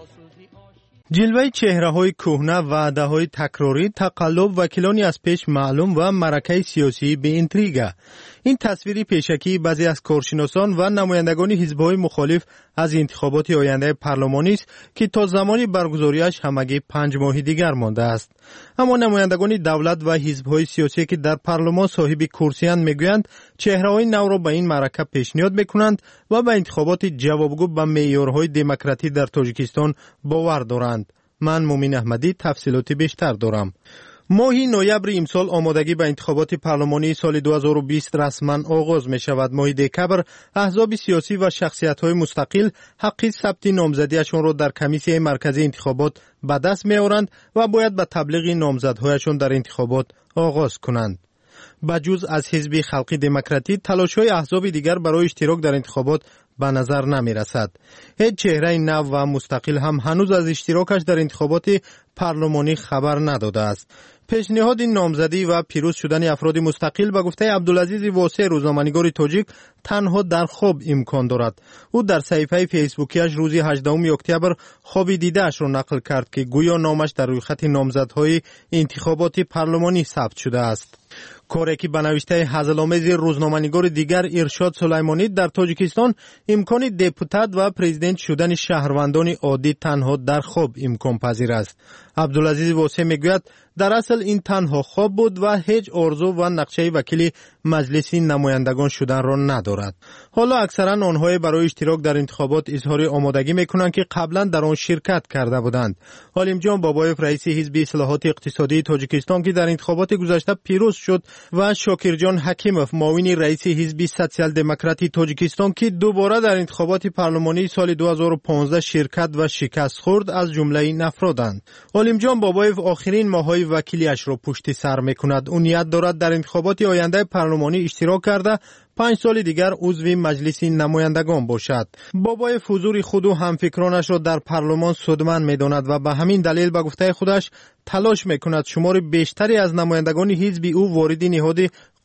جلوه چهره های کهنه، وعده های تکراری، تقلب وکیلانی از پیش معلوم و معرکه سیاسی به اینتریگا. این تصویری پیشکی بعضی از کارشناسان و نمایندگان حزب‌های مخالف از انتخابات آینده پارلمانی است که تا زمان برگزاریش همگی پنج ماه دیگر مانده است. اما نمایندگان دولت و حزب‌های سیاسی که در پارلمان صاحب کرسی‌اند میگویند چهره‌های نو را به این معرکه پیشنهاد میکنند و به انتخابات جوابگو به معیارهای دموکراسی در تاجیکستان باور دارند. من مومین احمدی تفصیلات بیشتر دارم. ماه نوامبر امسال آمادگی به انتخابات پارلمانی سال دو هزار و بیست رسما آغاز می شود. ماه دکبر احزاب سیاسی و شخصیت‌های مستقل حق ثبت نامزدیشان را در کمیسیه مرکزی انتخابات به دست می آورند و باید به تبلیغ نامزدهایشان در انتخابات آغاز کنند. بجز از حزب خلقی دموکراتی تلاش‌های احزاب دیگر برای اشتراک در انتخابات به نظر نمی رسد. هیچ چهره نو و مستقل هم هنوز از اشتراکش در انتخابات پارلمانی خبر نداده است. پیشنهاد نامزدی و پیروز شدن افراد مستقل به گفته عبدالعزیز واسع روزنامه‌نگار تاجیک تنها در خواب امکان دارد. او در صفحه فیسبوکیش روز هجدهم اکتبر خوابی دیده‌اش را نقل کرد که گویا نامش در رویخط نامزدهای انتخابات پارلمانی ثبت شده است. کاری که به نوشته هزل‌آمیز روزنامه‌نگار دیگر ارشاد سلیمانی در تاجیکستان امکان دپوتات و پرزیدنت شدن شهروندان عادی تنها در خواب امکان پذیر است. عبدالعزیز واسع میگوید در اصل این تنها خواب بود و هیچ آرزو و نقشه وکیل مجلس نمایندگان شدن را ندارد. حالا اکثرا آنها برای اشتراک در انتخابات اظهار آمادگی میکنند که قبلا در آن شرکت کرده بودند. حالیم جان بابایف رئیس حزب اصلاحات اقتصادی تاجیکستان که در انتخابات گذشته پیروز شد و شاکرجان حکیموف معاون رئیس حزب سوسیال دموکراتی تاجیکستان که دوباره در انتخابات پارلمانی سال دو هزار و پانزده شرکت و شکست خورد از جمله این افرادند. حالیم جان بابایف آخرین ماه‌های وکیلیش را پشت سر میکند. او نیت دارد در انتخابات آینده پارلمانی اشتراک کرده پنج سال دیگر عضو مجلس نمایندگان باشد. بابایف حضور خود و همفکرانش را در پارلمان سودمند می‌داند و به همین دلیل به گفته خودش تلاش می‌کند شمار بیشتری از نمایندگان حزب او وارد نهاد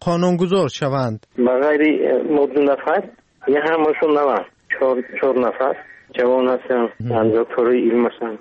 قانونگذار شوند. بغیر مدت نفر یه همشون نوان چهار چهار نفر جوان هستن، دکترای علم هستن،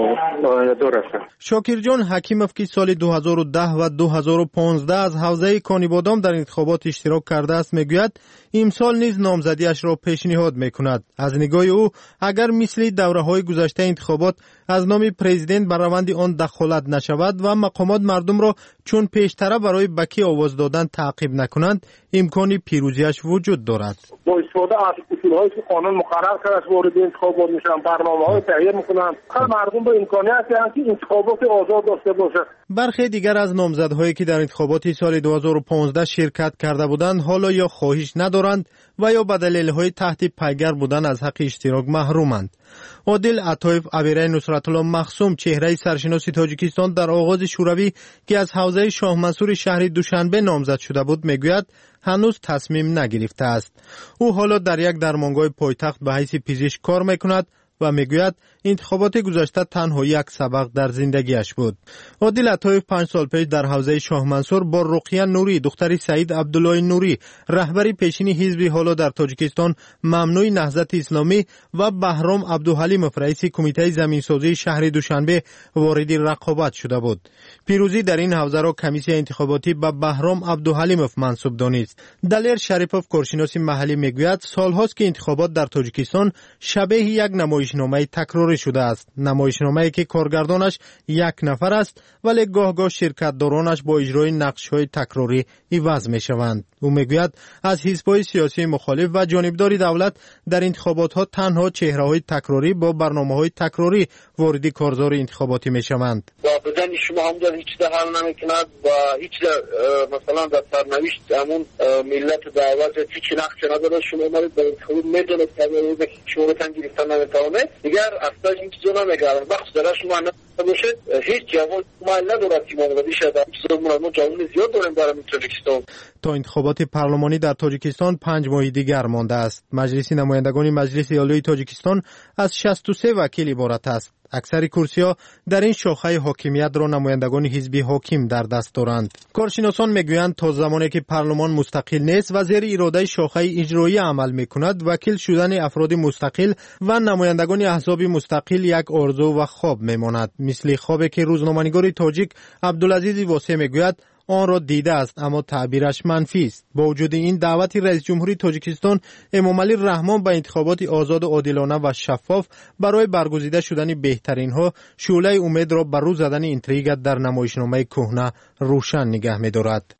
دانشجو هستن. شاکر جان حکیموف که سال دو هزار و ده و دو هزار و پانزده از حوزه کانیبادام در انتخابات اشتراک کرده است میگوید امسال نیز نامزدیش را پیشنهاد میکند. از نگاه او اگر مثل دوره‌های گذشته انتخابات از نام پرزیدنت بر روند آن دخالت نشود و مقامات مردم را چون پیشتر برای بکی آواز دادن تعقیب نکنند امکان پیروزیش وجود دارد. با استفاده از اصول‌هایی که قانون مقرر کرده است وارد انتخابات میشن، برنامه‌های تهیه میکنند، هر مردم به امکانیت دارند که انتخابات آزاد داشته باشند. برخی دیگر از نامزدهایی که در انتخابات سال دو هزار و پانزده شرکت کرده بودند حالا یا خواهش ندارند و یا به دلایل تحت پیگر بودن از حق اشتراک محرومند. عادل عطایف ابیره نصرت الله مخصوم چهره سرشناس تاجیکستان در آغاز شوروی که از حوزه شاه منصور شهر دوشنبه نامزد شده بود میگوید هنوز تصمیم نگرفته است. او حالا در یک درمانگاه پایتخت به حیث پزشک کار میکند و میگوید انتخابات گذشته تنها یک سبق در زندگیش بود. عادل عطایف پنج سال پیش در حوزه شاه منصور با رقیه نوری دختر سعید عبدالله نوری رهبری پیشین حزب حالا در تاجیکستان ممنوع نهضت اسلامی و بهرام عبدالحلیموف رئیس کمیته زمینسازی شهر دوشنبه وارد رقابت شده بود. پیروزی در این حوزه را کمیسیون انتخاباتی به بهرام عبدالحلیموف منسوب دانست. دلیر شریفوف کارشناس محلی میگوید سالهاست که انتخابات در تاجیکستان شبیه یک نمایشنامه تکراری شده است. نمایشنامه‌ای که کارگردانش یک نفر است ولی گاه گاه شرکت‌دارانش با اجرای نقش‌های تکراری عوض می‌شوند. او میگوید از حزب‌های سیاسی مخالف و جانبدار دولت در انتخابات‌ها تنها چهره‌های تکراری با برنامه‌های تکراری وارد کارزار انتخاباتی می‌شوند. و بدن شما هم در هیچ ده حل نمی‌کند و هیچ مثلا در سرنوشت همون ملت دعوت هیچ نقشی نداره. شما مرید در انتخابات میدونید که شما رو تن گرفتن نمی‌توانید. دیگر اصلا این چیزا نمی‌گردن. بخش درش شما نباشه هیچ جواب ما نداره که ما بشه در چیزا ما جواب زیاد داریم در تاجیکستان. تا انتخابات پارلمانی در تاجیکستان پنج ماه دیگر مانده است. مجلس نمایندگان مجلس عالی تاجیکستان از شصت و سه وکیل عبارت است. اکثر کرسی‌ها در این شاخه حاکمیت را نمایندگان حزب حاکم در دست دارند. کارشناسان میگویند تا زمانی که پارلمان مستقل نیست و زیر اراده شاخه اجرایی عمل میکند وکیل شدن افراد مستقل و نمایندگان احزاب مستقل یک آرزو و خواب میماند. مثل خوابی که روزنامه‌نگار تاجیک عبدالعزیز واسع میگوید آن را دیده است اما تعبیرش منفی است. با وجود این دعوت رئیس جمهوری تاجیکستان امامعلی رحمان به انتخابات آزاد و عادلانه و شفاف برای برگزیده شدن بهترین ها شعله امید را بر رو زدن اینتریگ در نمایشنامه کهنه روشن نگه می‌دارد.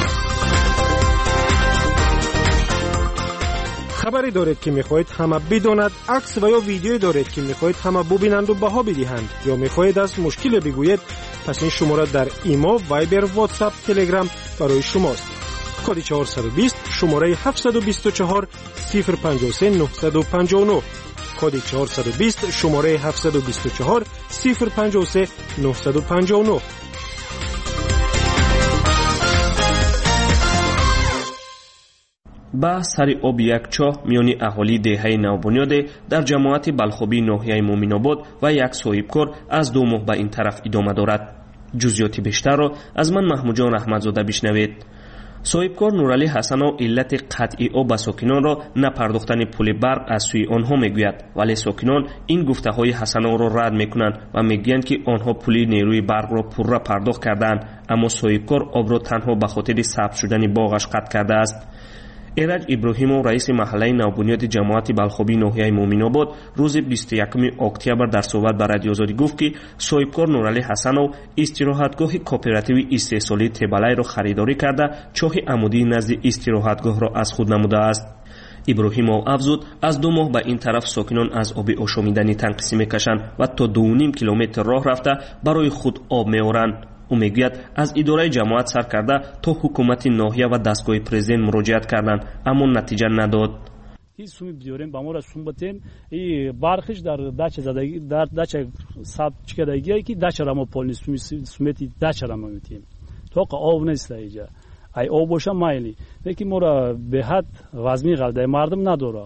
خبری دارید که میخواهید همه بداند، عکس و یا ویدیویی دارید که میخواهید همه ببینند و بها بدهند یا میخواهید از مشکل بگویید، پس این شماره در ایما، وایبر، واتساپ، تلگرام برای شماست. کد چهارصد و بیست شماره هفتصد و بیست و چهار صفر پنجاه و سه نهصد و پنجاه و نه. کد چهارصد و بیست شماره هفتصد و بیست و چهار صفر پنجاه و سه نهصد و پنجاه و نه. با سر آب یک چاه میانی اهالی دهه نوبنیاد در جماعت بلخوبی ناحیه مومن‌آباد و یک صاحبکار از دو ماه به این طرف ادامه دارد. جزئیات بیشتر را از من محمود جان رحمتزاده بشنوید. صاحبکار نورعلی حسنو علت قطعی آب به ساکنان را نپرداختن پول برق از سوی آنها میگوید، ولی ساکنان این گفته های حسنو را رد میکنند و میگویند که آنها پول نیروی برق را پورا پرداخت کردند، اما صاحبکار آب را تنها به خاطر ثبت شدن باغش قطع کرده است. ایرج ابراهیمو رئیس محله نوبنیاد جماعت بلخوبی ناحیه مومن‌آباد روز بیست و یکم اکتبر در صحبت با رادیو آزادی گفت که صاحبکار نورعلی حسنو استراحتگاه کوپراتیو استحصالی تبلای را خریداری کرده چاه عمودی نزد استراحتگاه را از خود نموده است. ابراهیمو افزود از دو ماه به این طرف ساکنان از آب آشامیدنی تنقیسی میکشند و تا دو و نیم کیلومتر راه رفته برای خود آب میآورند. او میگوید از اداره جماعت سر کرده تا حکومت ناحیه و دستگاه پرزیدنت مراجعت کردند اما نتیجه نداد. این سومی بیاریم با ما را سوم بتیم این برخش در دچه زدگی در دچه سب چکدگی که دچه را ما پول سومی سومتی دچه را ما میتیم تا که آب نیست اینجا ای آب باشه مایلی لیکن ما را به حد وزمی غلده مردم نداره.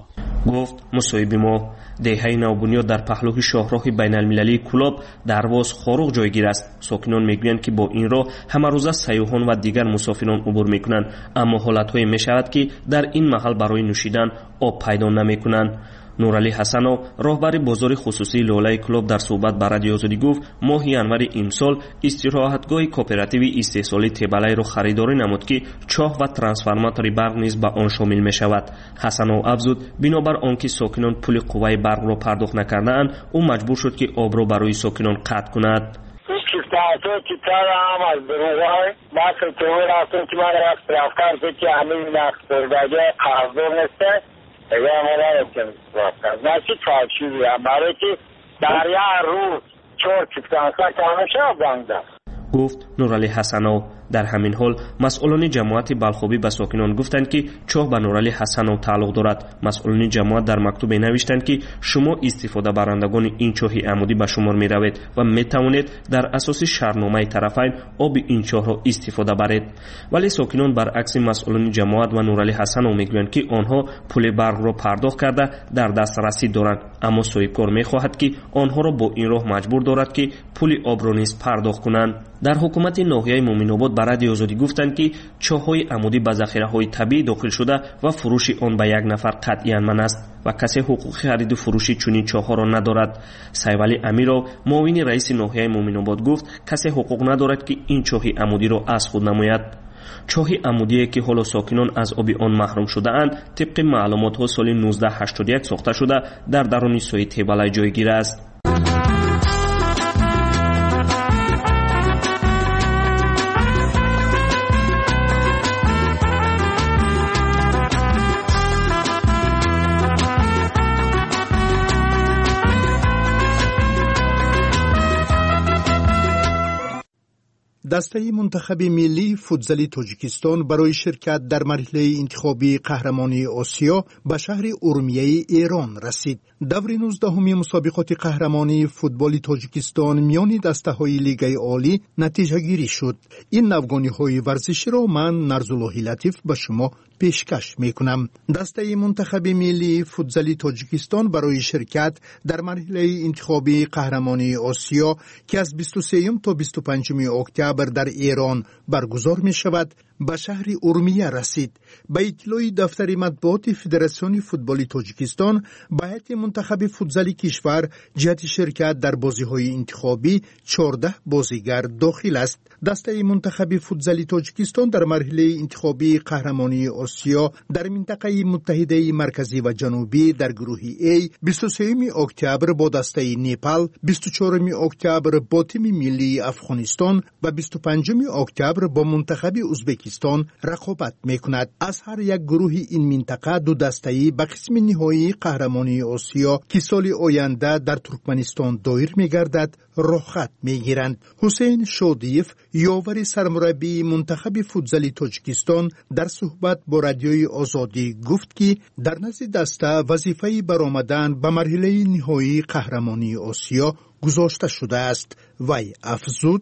گفت مصاحبه ما دهه نوبنیاد در پهلوی شاهراه بین المللی کلاب درواز خاروق جایگیر است. ساکنان میگویند که با این راه همه روزه سیاحان و دیگر مسافران عبور میکنند، اما حالتهای میشود که در این محل برای نوشیدن آب پیدا نمیکنند. نورعلی حسنو راهبر بازار خصوصی لاله کلوب در صحبت با رادیو آزادی گفت ماه ینور امسال استراحتگاه کوپراتیو استحصالی تبلای را خریداری نمود که چاه و ترانسفورماتور برق نیز به آن شامل می شود. حسنو افزود بنابر آنکه ساکنان پول قوه برق را پرداخت نکردند او مجبور شد که آب را برای ساکنان قطع کند. شفته‌ها که تر هم از دروغای مثل توی راستون که من رفت رفتن که همین نقص برداده قرضدار نسته اگه همه نمیتونم رفتن نسی فالشیوی هم برای که در یه روز چور چفتانسا که همه شب بانده. گفت نورعلی حسنو. در همین حال مسئولان جماعت بلخوبی به ساکنان گفتند که چاه به نورعلی حسنو تعلق دارد. مسئولان جماعت در مکتوب نوشتند که شما استفاده برندگان این چاه عمودی به شمار می روید و می توانید در اساس شرطنامه طرفین آب این چاه را استفاده برید. ولی ساکنان برعکس مسئولان جماعت و نورعلی حسنو میگویند که آنها پول برق را پرداخت کرده در دسترسی دارند، اما صاحبکار می خواهد که آنها را با این راه مجبور دارد که پول آب را نیز پرداخت کنند. در حکومت ناحیه مومن آباد به رادیو آزادی گفتند که چاه‌های عمودی به ذخیره‌های طبیعی داخل شده و فروش آن به یک نفر قطعی من است و کسی حقوق خرید و فروش چنین چاه‌ها را ندارد. سیولی امیرو معاون رئیس ناحیه مومن آباد گفت کسی حقوق ندارد که این چاه عمودی را از خود نماید. چاه عمودی که حالا ساکنان از آب آن محروم شده اند طبق معلومات ها سال نوزده هشتاد و یک ساخته شده در درون سوی تبلای جایگیر است. دسته منتخب ملی فوتزالی تاجیکستان برای شرکت در مرحله انتخابی قهرمانی آسیا به شهر اورمیه ایران رسید. دور نوزدهم مسابقات قهرمانی فوتبال تاجیکستان میان دسته های لیگ عالی نتیجه گیری شد. این نوگانی های ورزشی را من نرزالله لطیف به شما پیشکش میکنم. دسته منتخب ملی فوتزالی تاجیکستان برای شرکت در مرحله انتخابی قهرمانی آسیا که از بیست و سوم تا بیست و پنجم اکتبر در ایران برگزار می شود به شهر اورمیه رسید. به اطلاع دفتر مطبوعات فدراسیون فوتبال تاجیکستان به هیئت منتخب فوتزالی کشور جهت شرکت در بازی‌های انتخابی چهارده بازیگر داخل است. دسته منتخب فوتزالی تاجیکستان در مرحله انتخابی قهرمانی آسیا در منطقه متحده مرکزی و جنوبی در گروه A بیست و سوم اکتبر با دسته نپال، بیست و چهارم اکتبر با تیم ملی افغانستان و بیست و پنجم اکتبر با منتخب ازبکستان رقابت میکند. از هر یک گروه این منطقه دو دسته‌ای به قسم نهایی قهرمانی آسیا که سال آینده در ترکمنستان دایر میگردد رخصت میگیرند. حسین شادیف یاور سرمربی منتخب فوتزالی تاجیکستان در صحبت با رادیوی آزادی گفت که در نزد دسته وظیفه برآمدن به مرحله نهایی قهرمانی آسیا گذاشته شده است. وی افزود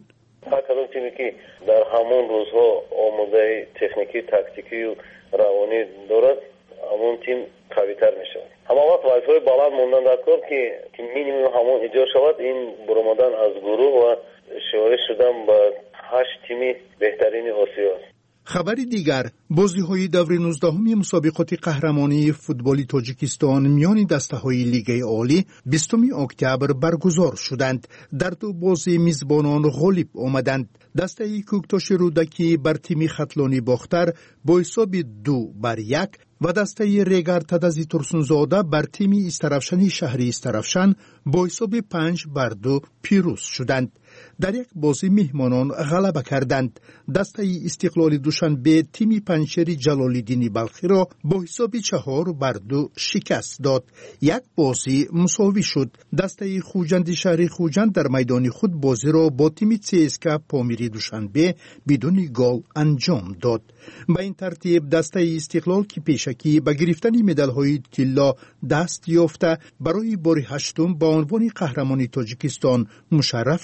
در همون روزها آموزه تکنیکی تاکتیکی و روانی دارد همون تیم قوی تر می شود. همه وقت وظیفه بلند موندن در کار که که مینیمم همون ایجاد شود این برآمدن از گروه و شوارش شدن به هشت تیم بهترین آسیا است. خبر دیگر بازی‌های دور نوزدهم مسابقات قهرمانی فوتبال تاجیکستان میان دسته‌های لیگ عالی بیستم اکتبر برگزار شدند. در دو بازی میزبانان غالب آمدند. دسته کوکتاش رودکی بر تیم خطلانی باختر با حساب دو بر یک و دسته ریگر تدزی ترسونزاده بر تیم استرافشن شهری استرافشن با حساب پنج بر دو پیروز شدند. در یک بازی مهمانان غلبه کردند. دسته استقلال دوشنبه تیم پنجشیر جلال‌الدین بلخی را با حساب چهار بر دو شکست داد. یک بازی مساوی شد. دسته خوجند شهری خوجند در میدان خود بازی را با تیم سی اس کے پامیری دوشنبه بدون گل انجام داد. به این ترتیب دسته استقلال که پیشکی به گرفتن مدال‌های طلا دست یافته برای بار هشتم با عنوان قهرمانی تاجیکستان مشرف شده است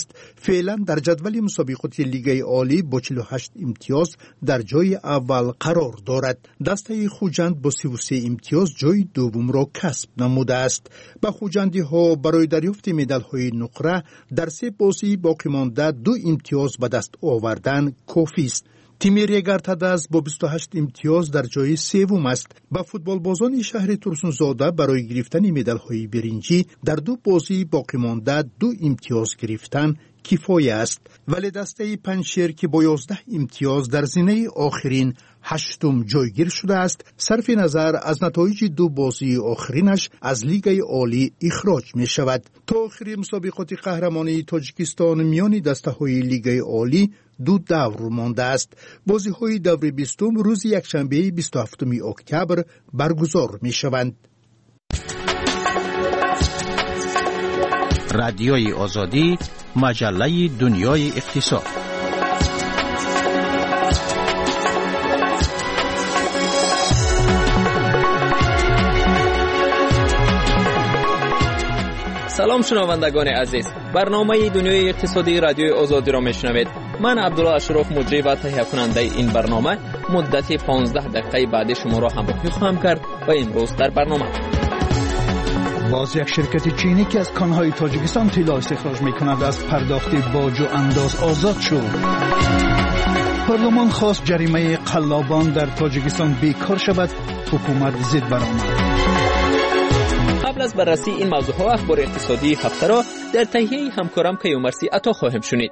است، فعلا در جدول مسابقات لیگ عالی با چهل و هشت امتیاز در جای اول قرار دارد. دسته خوجند با سی و سه امتیاز جای دوم را کسب نموده است. با خوجندی ها برای دریافت مدال های نقره در سه بازی باقی مانده دو امتیاز به دست آوردن کافی است. تیم ریگارتاداز با بیست و هشت امتیاز در جای سوم است. با فوتبال بازان شهر ترسونزاده برای گرفتن مدال های برنجی در دو بازی باقی مانده دو امتیاز گرفتن کفایه است. ولی دسته پنجشیر که با یازده امتیاز در زینه آخرین هشتم جایگیر شده است، صرف نظر از نتایج دو بازی آخرینش از لیگ عالی اخراج می شود. تا آخر مسابقات قهرمانی تاجیکستان میان دسته های لیگ عالی دو دور مانده است. بازی های دور بیستم روز یکشنبه بیست و هفتم اکتبر برگزار می شوند. رادیوی آزادی، مجله دنیای اقتصاد. سلام شنوندگان عزیز، برنامه دنیای اقتصادی رادیوی آزادی را میشنوید. من عبدالله اشرف مجری و تهیه کننده این برنامه مدت پانزده دقیقه بعد شما را همراهی خواهم کرد و امروز در برنامه باز یک شرکت چینی که از کانهای تاجیکستان طلا استخراج می‌کند از پرداخت باج و انداز آزاد شد. پارلمان خواست جریمه قلابان در تاجیکستان بیکار شود، حکومت ضد برآمد. قبل از بررسی این موضوع ها اخبار اقتصادی هفته را در تهیه همکارم کیومرثی عطا خواهم شنید.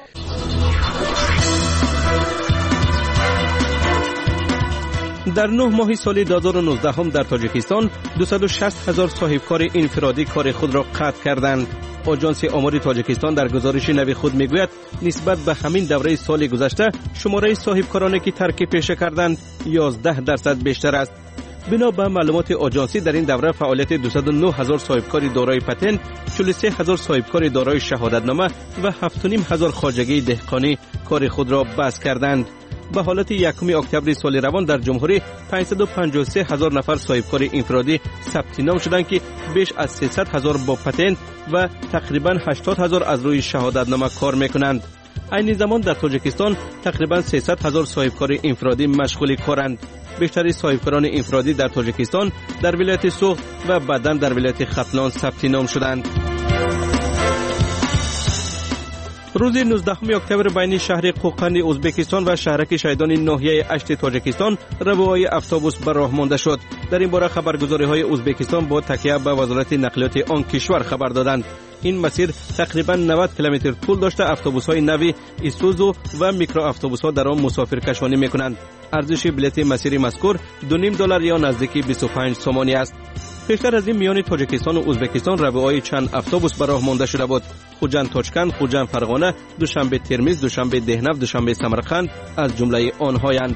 در نه ماه سال دو هزار و نوزده هم در تاجیکستان دویست و شصت هزار صاحبکار انفرادی کار خود را قطع کردند. آژانس آمار تاجیکستان در گزارش نو خود میگوید نسبت به همین دوره سال گذشته شماره صاحبکارانی که ترک پیشه کردند یازده درصد بیشتر است. بنا به معلومات آژانسی در این دوره فعالیت دویست و نه هزار صاحبکار دارای پتنت، چهل و سه هزار صاحبکار دارای شهادتنامه و هفت و نیم هزار خواجگی دهقانی کار خود را بس کردند. به حالت یکم اکتبر سال روان در جمهوری پانصد و پنجاه و سه هزار نفر صاحبکار انفرادی ثبت نام شدند که بیش از سیصد هزار با پتنت و تقریبا هشتاد هزار از روی شهادتنامه کار میکنند. این زمان در تاجیکستان تقریبا سیصد هزار صاحبکار انفرادی مشغول کارند. بیشتر صاحبکاران انفرادی در تاجیکستان در ولایت سوخت و بعداً در ولایت ختلان ثبت نام شدند. روز نوزدهم اکتبر بین شهر قوقند ازبکستان و شهرک شهیدان ناحیه اشت تاجیکستان روهای اتوبوس به راه مانده شد. در این باره خبرگزاری‌های ازبکستان با تکیه به وزارت نقلیات آن کشور خبر دادند. این مسیر تقریبا نود کیلومتر طول داشته اتوبوس‌های نوی ایسوزو و میکرو اتوبوس‌ها در آن مسافرکشانی می‌کنند. ارزش بلیط مسیر مذکور دو نیم دلار یا نزدیک بیست و پنج سومانی است. پیشتر از این میان تاجیکستان و ازبکستان روهای چند اتوبوس به راه مانده شده بود. خوجند تاشکند، خوجند فرغانه، دوشنبه ترمیز، دوشنبه دهنه، دوشنبه سمرقند از جمله آنهایند.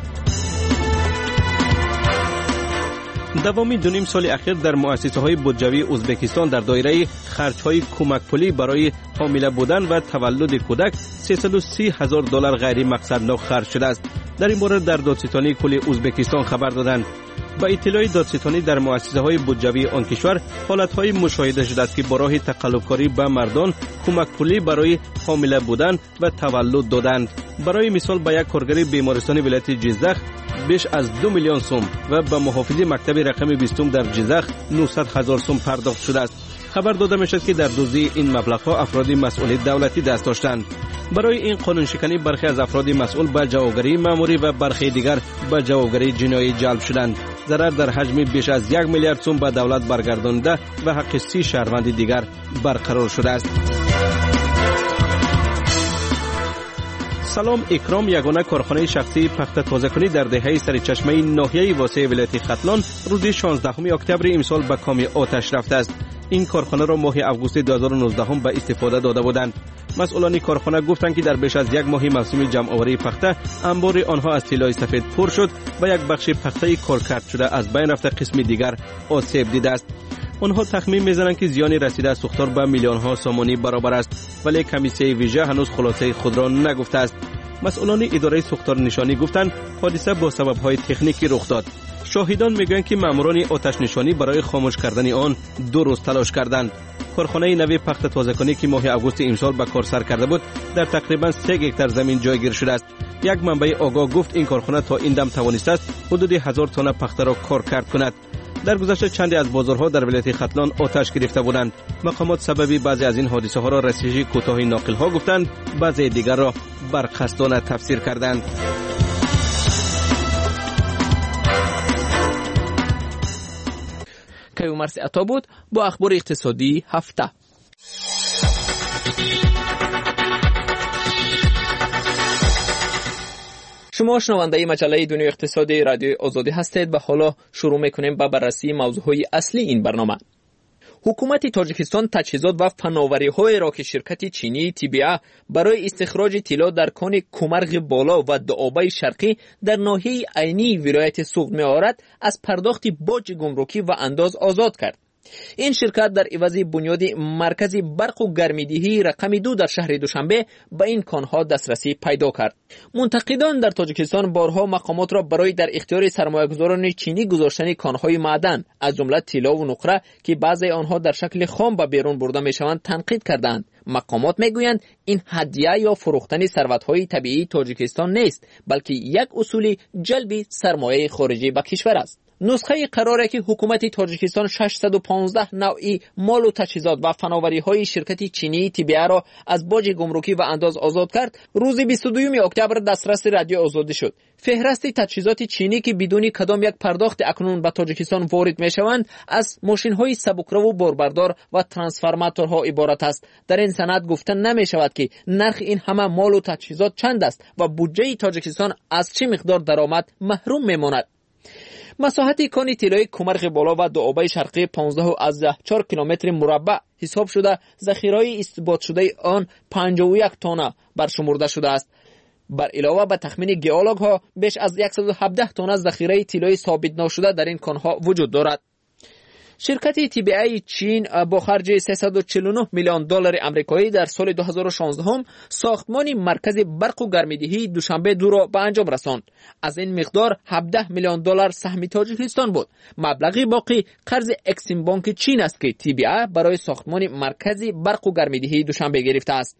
دوامی دو نیم سال اخیر در مؤسسه‌های بودجوی ازبکستان در دایره خرج‌های کمک پولی برای حامله بودن و تولد کودک سیصد و سی هزار دلار غیر مقصدناک خرج شده است. در این مورد در دادستانی کل ازبکستان خبر دادند. با اطلاع دادستانی در مؤسسه‌های بودجوی آن کشور حالت‌های مشاهده شده است که با راه تقلب‌کاری به مردان کمک پولی برای حامله بودن و تولد دادند. برای مثال به یک کارگر بیمارستان ولایت جیزخ بیش از دو میلیون سوم و به محافظ مکتب رقم بیستم در جیزخ نهصد هزار سوم پرداخت شده است. خبر داده می‌شد که در دزدی این مبلغ‌ها افراد مسئول دولتی دست داشتند. برای این قانون شکنی برخی از افراد مسئول به جوابگری مأموری و برخی دیگر به جوابگری جنایی جلب شدند. ضرر در حجم بیش از یک میلیارد سوم به دولت برگردانده و حق سی شهروند دیگر برقرار شده است. سلام اکرام یگانه کارخانه شخصی پخت تازه‌کنی در دهه سرچشمه ناحیه واسع ولایت ختلان روز شانزدهم اکتبر امسال به کام آتش رفته است. این کارخانه را ماه اوگوست دو هزار و نوزده به استفاده داده بودند. مسئولان کارخانه گفتند که در بیش از یک ماه موسم جمع‌آوری پخته انبار آنها از طلای سفید پر شد و یک بخش پخته کارکرد شده از بین رفته، قسم دیگر آسیب دیده است. آنها تخمین می‌زنند که زیانی رسیده از سوختار به میلیون ها سومانی برابر است، ولی کمیسیون ویژه هنوز خلاصه خود را نگفته است. مسئولان اداره سوختار نشانی گفتند حادثه با سبب‌های تکنیکی رخ داد. شاهدان میگویند که ماموران آتش نشانی برای خاموش کردن آن دو روز تلاش کردند. کارخانه نوی پخت تازه‌کنی که ماه آگوست امسال به کار سر کرده بود در تقریبا سه هکتار زمین جایگیر شده است. یک منبع آگاه گفت این کارخانه تا این دم توانسته است حدود هزار تن پخته را کار کرد کند. در گذشته چندی از بازارها در ولایت ختلان آتش گرفته بودند. مقامات سببی بعضی از این حادثه ها را رسیدگی کوتاه ناقل ها گفتند، بعضی دیگر را برخستانه تفسیر کردند. کیومرث عطا بود با اخبار اقتصادی هفته. شما شنونده مجله دنیای اقتصادی رادیوی آزادی هستید و حالا شروع میکنیم با بررسی موضوعهای اصلی این برنامه. حکومت تاجیکستان تجهیزات و فناوری‌های را که شرکت چینی تیبیا برای استخراج طلا در کان کومرغ بالا و دعابه شرقی در ناحیه عینی ولایت سوغد می‌آورد از پرداخت باج گمرکی و انداز آزاد کرد. این شرکت در عوض بنیاد مرکز برق و گرمیدهی رقم دو در شهر دوشنبه به این کانها دسترسی پیدا کرد. منتقدان در تاجیکستان بارها مقامات را برای در اختیار سرمایه‌گذاران چینی گذاشتن کانهای معدن از جمله طلا و نقره که بعضی آنها در شکل خام به بیرون برده میشوند تنقید کردند. مقامات میگویند این هدیه یا فروختن ثروت‌های طبیعی تاجیکستان نیست، بلکه یک اصول جلب سرمایه خارجی به کشور است. نسخه قراره که حکومت تاجیکستان ششصد و پانزده نوعی مال و تجهیزات و فناوری‌های شرکت چینی تیبیا را از باج گمرکی و انداز آزاد کرد، روز بیست و دوم اکتبر دسترس رادیو آزادی شد. فهرست تجهیزات چینی که بدون کدام یک پرداخت اکنون به تاجیکستان وارد میشوند از ماشین‌های سبکرو و باربردار و ترانسفورماتورها عبارت است. در این سند گفته نمی‌شود که نرخ این همه مال و تجهیزات چند است و بودجه تاجیکستان از چه مقدار درآمد محروم میماند. مساحت کان طلای کومرغ بالا و دعابه شرقی پانزده و چهار کیلومتر مربع حساب شده ذخیره استثبات شده آن پنجاه و یک تن برشمرده شده است. بر علاوه به تخمین گئولوگ ها بیش از صد و هفده تن ذخیره طلای ثابت نشده در این کانها وجود دارد. شرکت تیبیای چین با خرج سیصد و چهل و نه میلیون دلار آمریکایی در سال دو هزار و شانزده هم ساختمان مرکز برق و گرمیدهی دوشنبه دو را به انجام رساند. از این مقدار هفده میلیون دلار سهم تاجیکستان بود. مبلغ باقی قرض اکسیم بانک چین است که تیبیا برای ساختمان مرکز برق و گرمیدهی دوشنبه گرفته است.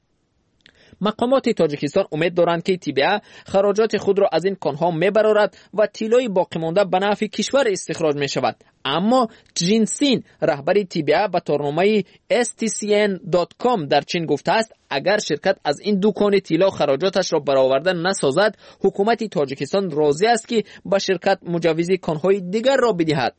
مقامات تاجیکستان امید دارند که تیبیا خراجات خود را از این کانها میبرارد و طلای باقی مانده به نفع کشور استخراج می شود. اما جینسین رهبر تیبیا به تورنمه اس تی سی ان دات کام در چین گفته است اگر شرکت از این دکان طلا خراجاتش را برآورده نسازد، حکومت تاجیکستان راضی است که به شرکت مجوز کانهای دیگر را بدهد.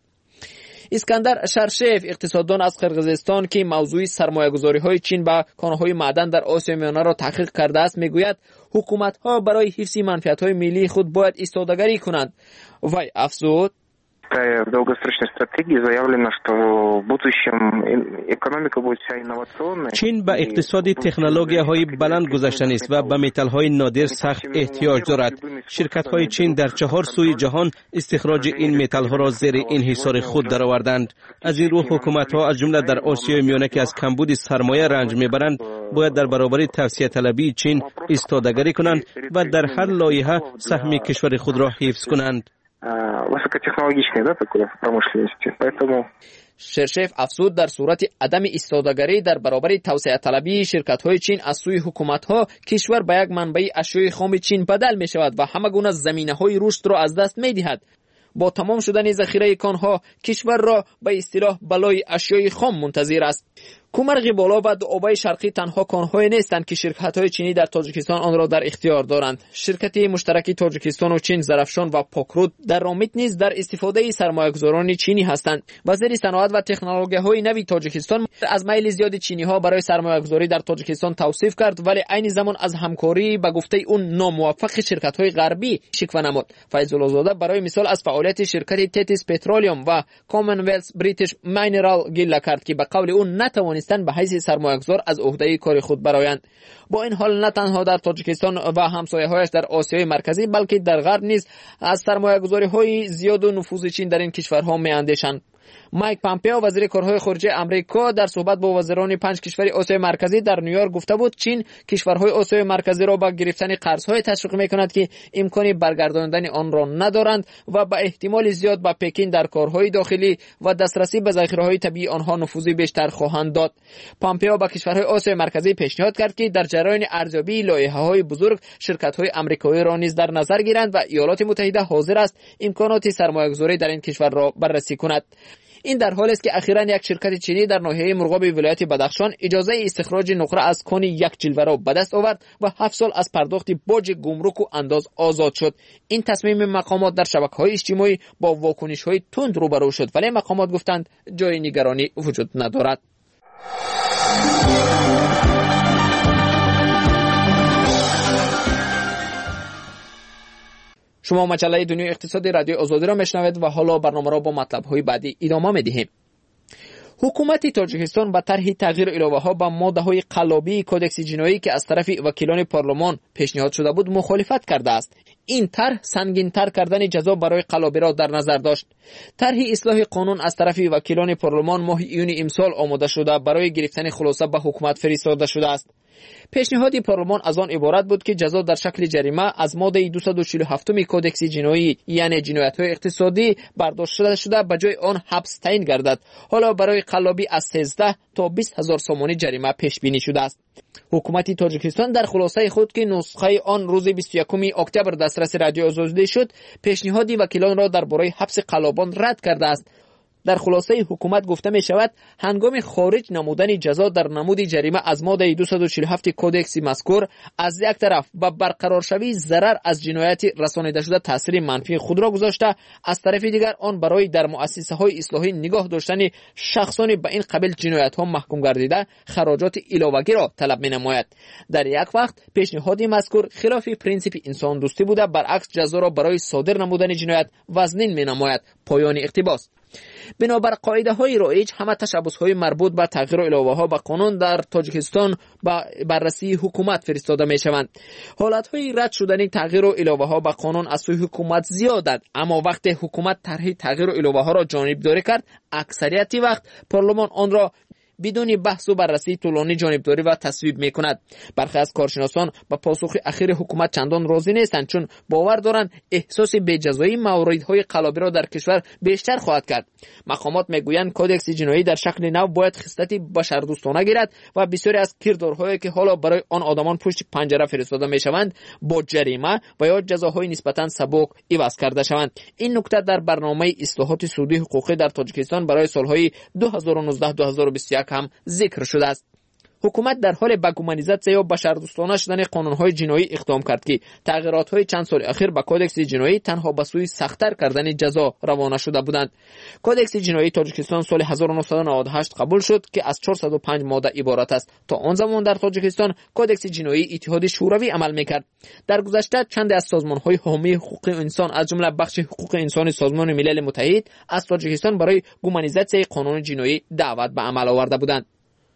اسکندر شرشف اقتصاددان از قرقیزستان که موضوع سرمایه‌گذاری‌های چین به کانهای معدن در آسیا میانه را تحقیق کرده است میگوید حکومت‌ها برای حفظ منفعت‌های ملی خود باید ایستادگی کنند. وی افزود В долгосрочной стратегии заявлено, что в будущем экономика будет вся инновационная. چین به اقتصاد تکنولوژی‌های بلند گذشته است و به متال‌های نادر سخت احتیاج دارد. شرکت‌های چین در چهار سوی جهان استخراج این متال‌ها را زیر انحصار خود درآوردند. از این رو حکومت‌ها از جمله در آسیای میانه که از کمبود سرمایه رنج می‌برند، باید در برابر توسعه طلبی چین ایستادگی کنند و در هر لایحه سهم کشور خود را حفظ کنند. высокотехнологичной, да, такой промышленности. Поэтому شرشف افزود در صورت عدم ایستادگی در برابر توسعه طلبی شرکت‌های چین از سوی حکومت‌ها، کشور به یک منبع اشیاء خام چین بدل می‌شود و همه گونه زمینه‌های رشد را از دست می‌دهد. با تمام شدن ذخیره کانها، کشور را به اصطلاح بلای اشیاء خام منتظر است. کومرغ بالا و دعابه شرقی تنها کانهای نیستند که شرکت‌های چینی در تاجیکستان آن را در اختیار دارند. شرکت مشترک تاجیکستان و چین زرافشان و پاکرود در رامت نیز در استفاده سرمایه‌گذاران چینی هستند. وزیر صنعت و تکنولوژی‌های نوی تاجیکستان از میل زیاد چینی‌ها برای سرمایه‌گذاری در تاجیکستان توصیف کرد، ولی عین زمان از همکاری به گفته اون ناموفق شرکت‌های غربی شکوه نمود. فیض‌الله زاده برای مثال از فعالیت شرکت تتیس پترولیوم و کامنولث بریتیش مینرال گله کرد که به قول اون نتوانست به حیث سرمایه‌گذار از عهده کار خود برآیند. با این حال نه تنها در تاجیکستان و همسایه‌هایش در آسیای مرکزی بلکه در غرب نیز از سرمایه‌گذاری‌های زیاد و نفوذ چین در این کشورها می‌اندیشند. مایک پامپئو وزیر کارهای خارجه آمریکا در صحبت با وزران پنج کشور آسیای مرکزی در نیویورک گفته بود چین کشورهای آسیای مرکزی را با گرفتن قرض‌های تشویق می‌کند که امکانی برگرداندن آن را ندارند و با احتمال زیاد با پکین در کارهای داخلی و دسترسی به ذخیره‌های طبیعی آنها نفوذ بیشتر خواهند داد. پامپئو با کشورهای آسیای مرکزی پیشنهاد کرد که در جریان ارزیابی لایحه‌های بزرگ شرکت‌های آمریکایی را نیز در نظر گیرند و ایالات متحده حاضر است امکانات سرمایه‌گذاری در این کشور را بررسی کند. این در حالی است که اخیراً یک شرکت چینی در ناحیه مرغاب ولایت بدخشان اجازه استخراج نقره از کان یک جلوه را به دست آورد و هفت سال از پرداخت باج گمرک و انداز آزاد شد. این تصمیم مقامات در شبکه‌های اجتماعی با واکنش‌های تند روبرو شد، ولی مقامات گفتند جای نگرانی وجود ندارد. شما مجله دنیای اقتصادی رادیو آزادی را میشنوید و حالا برنامه را با مطلب‌های بعدی ادامه می‌دهیم. حکومت تاجیکستان با طرح تغییر الوه‌ها با ماده‌های قلابی کدکس جنایی که از طرف وکیلان پارلمان پیشنهاد شده بود مخالفت کرده است. این طرح سنگین‌تر کردن جزا برای قلابی را در نظر داشت. طرح اصلاح قانون از طرف وکیلان پارلمان ماه ایون امسال آماده شده برای گرفتن خلاصه به حکومت فرستاده شده است. پیشنهاد پارلمان از آن عبارت بود که جزا در شکل جریمه از ماده دویست و چهل و هفت کدکس جنایی یعنی جنایت‌های اقتصادی برداشت شده شده به جای آن حبس تعیین گردد. حالا برای قلابی از سیزده تا بیست هزار سومانی جریمه پیش بینی شده است. حکومت تاجیکستان در خلاصه خود که نسخه آن روز بیست و یکم اکتبر دسترس رادیو آزادی شد پیشنهاد وکیلان را درباره حبس قلابان رد کرده است. در خلاصه حکومت گفته می شود هنگام خارج نمودن جزا در نمود جریمه از ماده دویست و چهل و هفت کدکس مذکور از یک طرف با برقرار شوی ضرر از جنایت رسانیده شده تاثیر منفی خود را گذاشته، از طرف دیگر آن برای در مؤسسه های اصلاحی نگاه داشتن شخصانی به این قبیل جنایت ها محکوم گردیده خراجات علاوه‌ای را طلب می نماید. در یک وقت پیشنهاد مذکور خلاف پرینسیپ انسان دوستی بوده، برعکس جزا را برای صادر نمودن جنایت وزنین می نماید. پایان اقتباس. بنابر قاعده های رایج همه تشبس های مربوط به تغییر الوه ها به قانون در تاجیکستان با بررسی حکومت فرستاده می شوند. حالت های رد شدن تغییر الوه ها به قانون از سوی حکومت زیادند، اما وقتی حکومت طرح تغییر الوه ها را جانبداری کرد اکثریت وقت پارلمان آن را بدون بحث و بررسی طولانی جانبداری و تصویب می کند. برخی از کارشناسان با پاسخ اخیر حکومت چندان راضی نیستند، چون باور دارند احساس بی‌جزایی موردهای قلابی را در کشور بیشتر خواهد کرد. مقامات میگویند کدکس جنایی در شکل نو باید خصلتی بشردوستانه گیرد و بسیاری از کردارهایی که حالا برای آن آدمان پشت پنجره فرستاده میشوند با جریمه و یا جزاهای نسبتا سبک عوض کرده شوند. این نکته در برنامه اصلاحات سودی حقوقی در تاجیکستان برای سالهای دو هزار و نوزده تا دو هزار و بیست و یک هم ذکر شده است. حکومت در حال به گومانیزاسیون یا بشردوستانه شدن قانون‌های جنایی اقدام کرد که تغییرات‌های چند سال اخیر به کدکس جنایی تنها به سوی سخت‌تر کردن جزا روانه شده بودند. کدکس جنایی تاجیکستان سال هزار و نهصد و نود و هشت قبول شد که از چهارصد و پنج ماده عبارت است. تا آن زمان در تاجیکستان کدکس جنایی اتحاد شوروی عمل می‌کرد. در گذشته چند از سازمان‌های حامی حقوق انسان از جمله بخش حقوق انسان سازمان ملل متحد از تاجیکستان برای گومانیزاسیون قانون جنایی دعوت به عمل آورده بودند.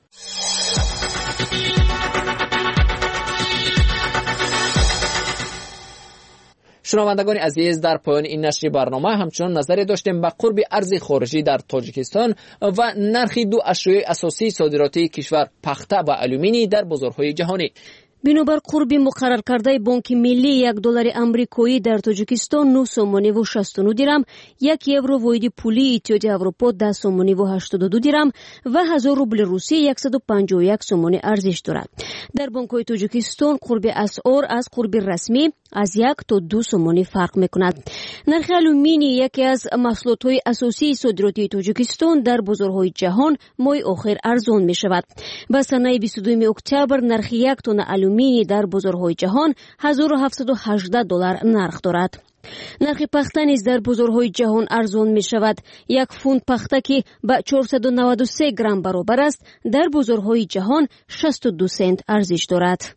شنوندگان عزیز، در پایان این نشر برنامه همچنان نظری داشتیم به قرب ارز خارجی در تاجیکستان و نرخ دو اشیاء اساسی صادراتی کشور پخته و آلومینی در بازارهای جهانی. بنابر قربی مقرر کرده بانک ملی یک دلار امریکایی در تاجیکستان نه سومانی و شصت و نه درم، یک یورو واحد پولی اتحادیه اروپا ده سومانی و هشتاد و دو درم و هزار روبل روسی صد و پنجاه و یک سومانی ارزش دارد. در بانک‌های تاجیکستان قرب اسعار از قرب رسمی از یک تا دو سومانی فرق می‌کند. نرخ آلومینی یکی از محصولات‌های اساسی صادراتی تاجیکستان در بازارهای جهان ماه آخر ارزان می‌شود. با سنه بیست و دو اکتبر نرخ یک تن آلومینی در بازارهای جهان هزار و هفتصد و هجده دلار نرخ دارد. نرخ پخته نیز در بازارهای جهان ارزان می شود. یک فونت پخته که به چهارصد و نود و سه گرم برابر است در بازارهای جهان شصت و دو سنت ارزش دارد.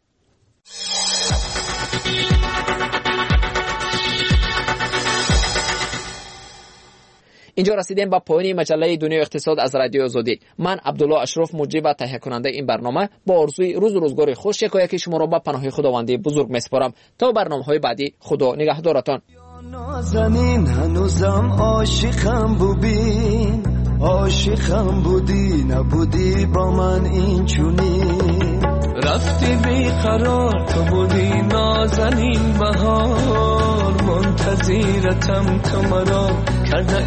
اینجا رسیدیم به پایان مجله دنیای اقتصاد از رادیو آزادی. من عبدالله اشرف مجری و تهیه کننده این برنامه با آرزوی روز و روزگار خوش یکایک شما را به پناه خداوندی بزرگ میسپارم. تا برنامه‌های بعدی، خدا نگهدارتان. نازنین هنوزم عاشقم ببین، عاشقم بودی نبودی با من این چونی رفتی بیقرار تو بودی نازنین بهار منتظرتم تو مرا کرده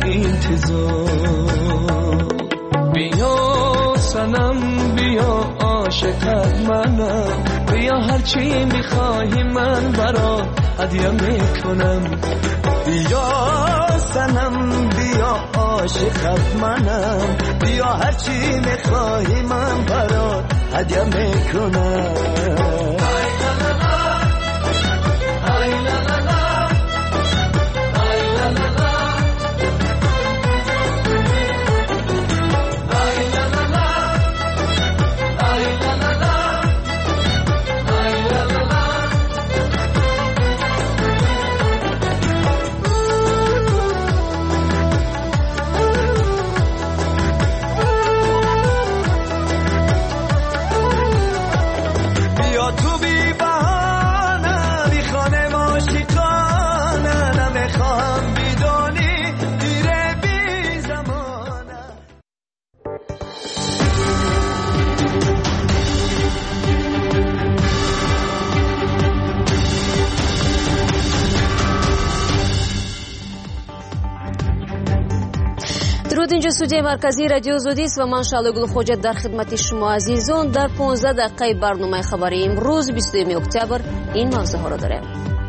انتظار بیا سنم بیا عاشقت منم بیا هرچی میخواهی من برات هدیه میکنم بیا سنم بیا عاشقت منم بیا هرچی میخواهی من برات هدیه میکنم درود، اینجا استودیوی مرکزی رادیو آزادی است و من شعله گل خوجت در خدمت شما عزیزان. در پانزده دقیقه برنامه خبری امروز بیست و دوم اکتبر این موضوع ها را داریم.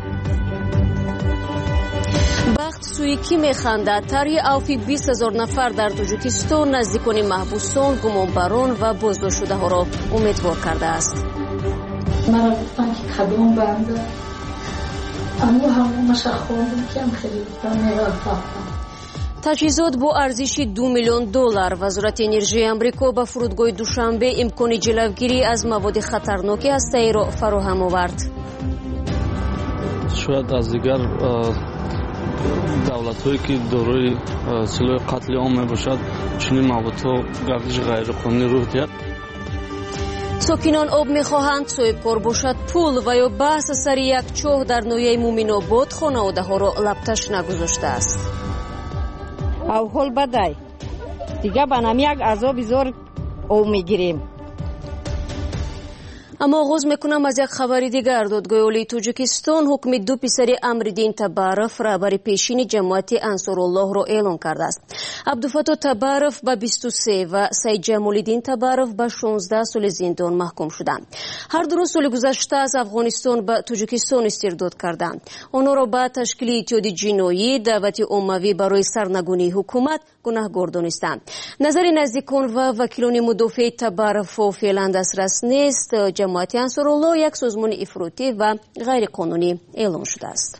بخت سویکی میخنده طرح عفو بیست هزار نفر در تاجیکستان نزدیکان محبوسان، گمانبران و بازداشت شده ها را امیدوار کرده است. مرا گفتن که کدوم بنده اما همون مشه خوندم که هم خیلی میرا فاقم. تجهیزات با ارزش دو میلیون دلار. وزارت انرژی آمریکا به فرودگاه دوشنبه امکان جلوگیری از مواد خطرناک هسته‌ای را فراهم آورد. شاید از دیگر دولت‌هایی که دارای سلاح قتل عام میباشد چنین موادها گردش غیرقانونی روی دهد. ساکنان آب میخواهند صاحبکار باشد پول و یا بحث سر یک چاه در ناحیه مومن‌آباد خانواده ها را لبتش نگذاشته است. او حال بدای دیگه با نمی یک عذاب زور او میگیریم. اما آغاز میکنم از یک خبری دیگر. دادگاه عالی تاجیکستان حکم دو پسر امردین تبارف رهبر پیشین جماعت انصارالله را اعلام کرده است. عبدالفتاح تبارف به بیست و سه و سید جمالدین تبارف به شانزده سال زندان محکوم شدند. هر دو سال گذشته از افغانستان به تاجیکستان استرداد کردند. آنها را به تشکیل اتحاد جنایی دعوت عمومی برای سرنگونی حکومت گناهکار دانستند. نظر نزدیکان و وکیلان مدافع تبارف فعلا دسترس نیست. جماعت انصارالله یک سازمان افراطی و غیر قانونی اعلام شده است.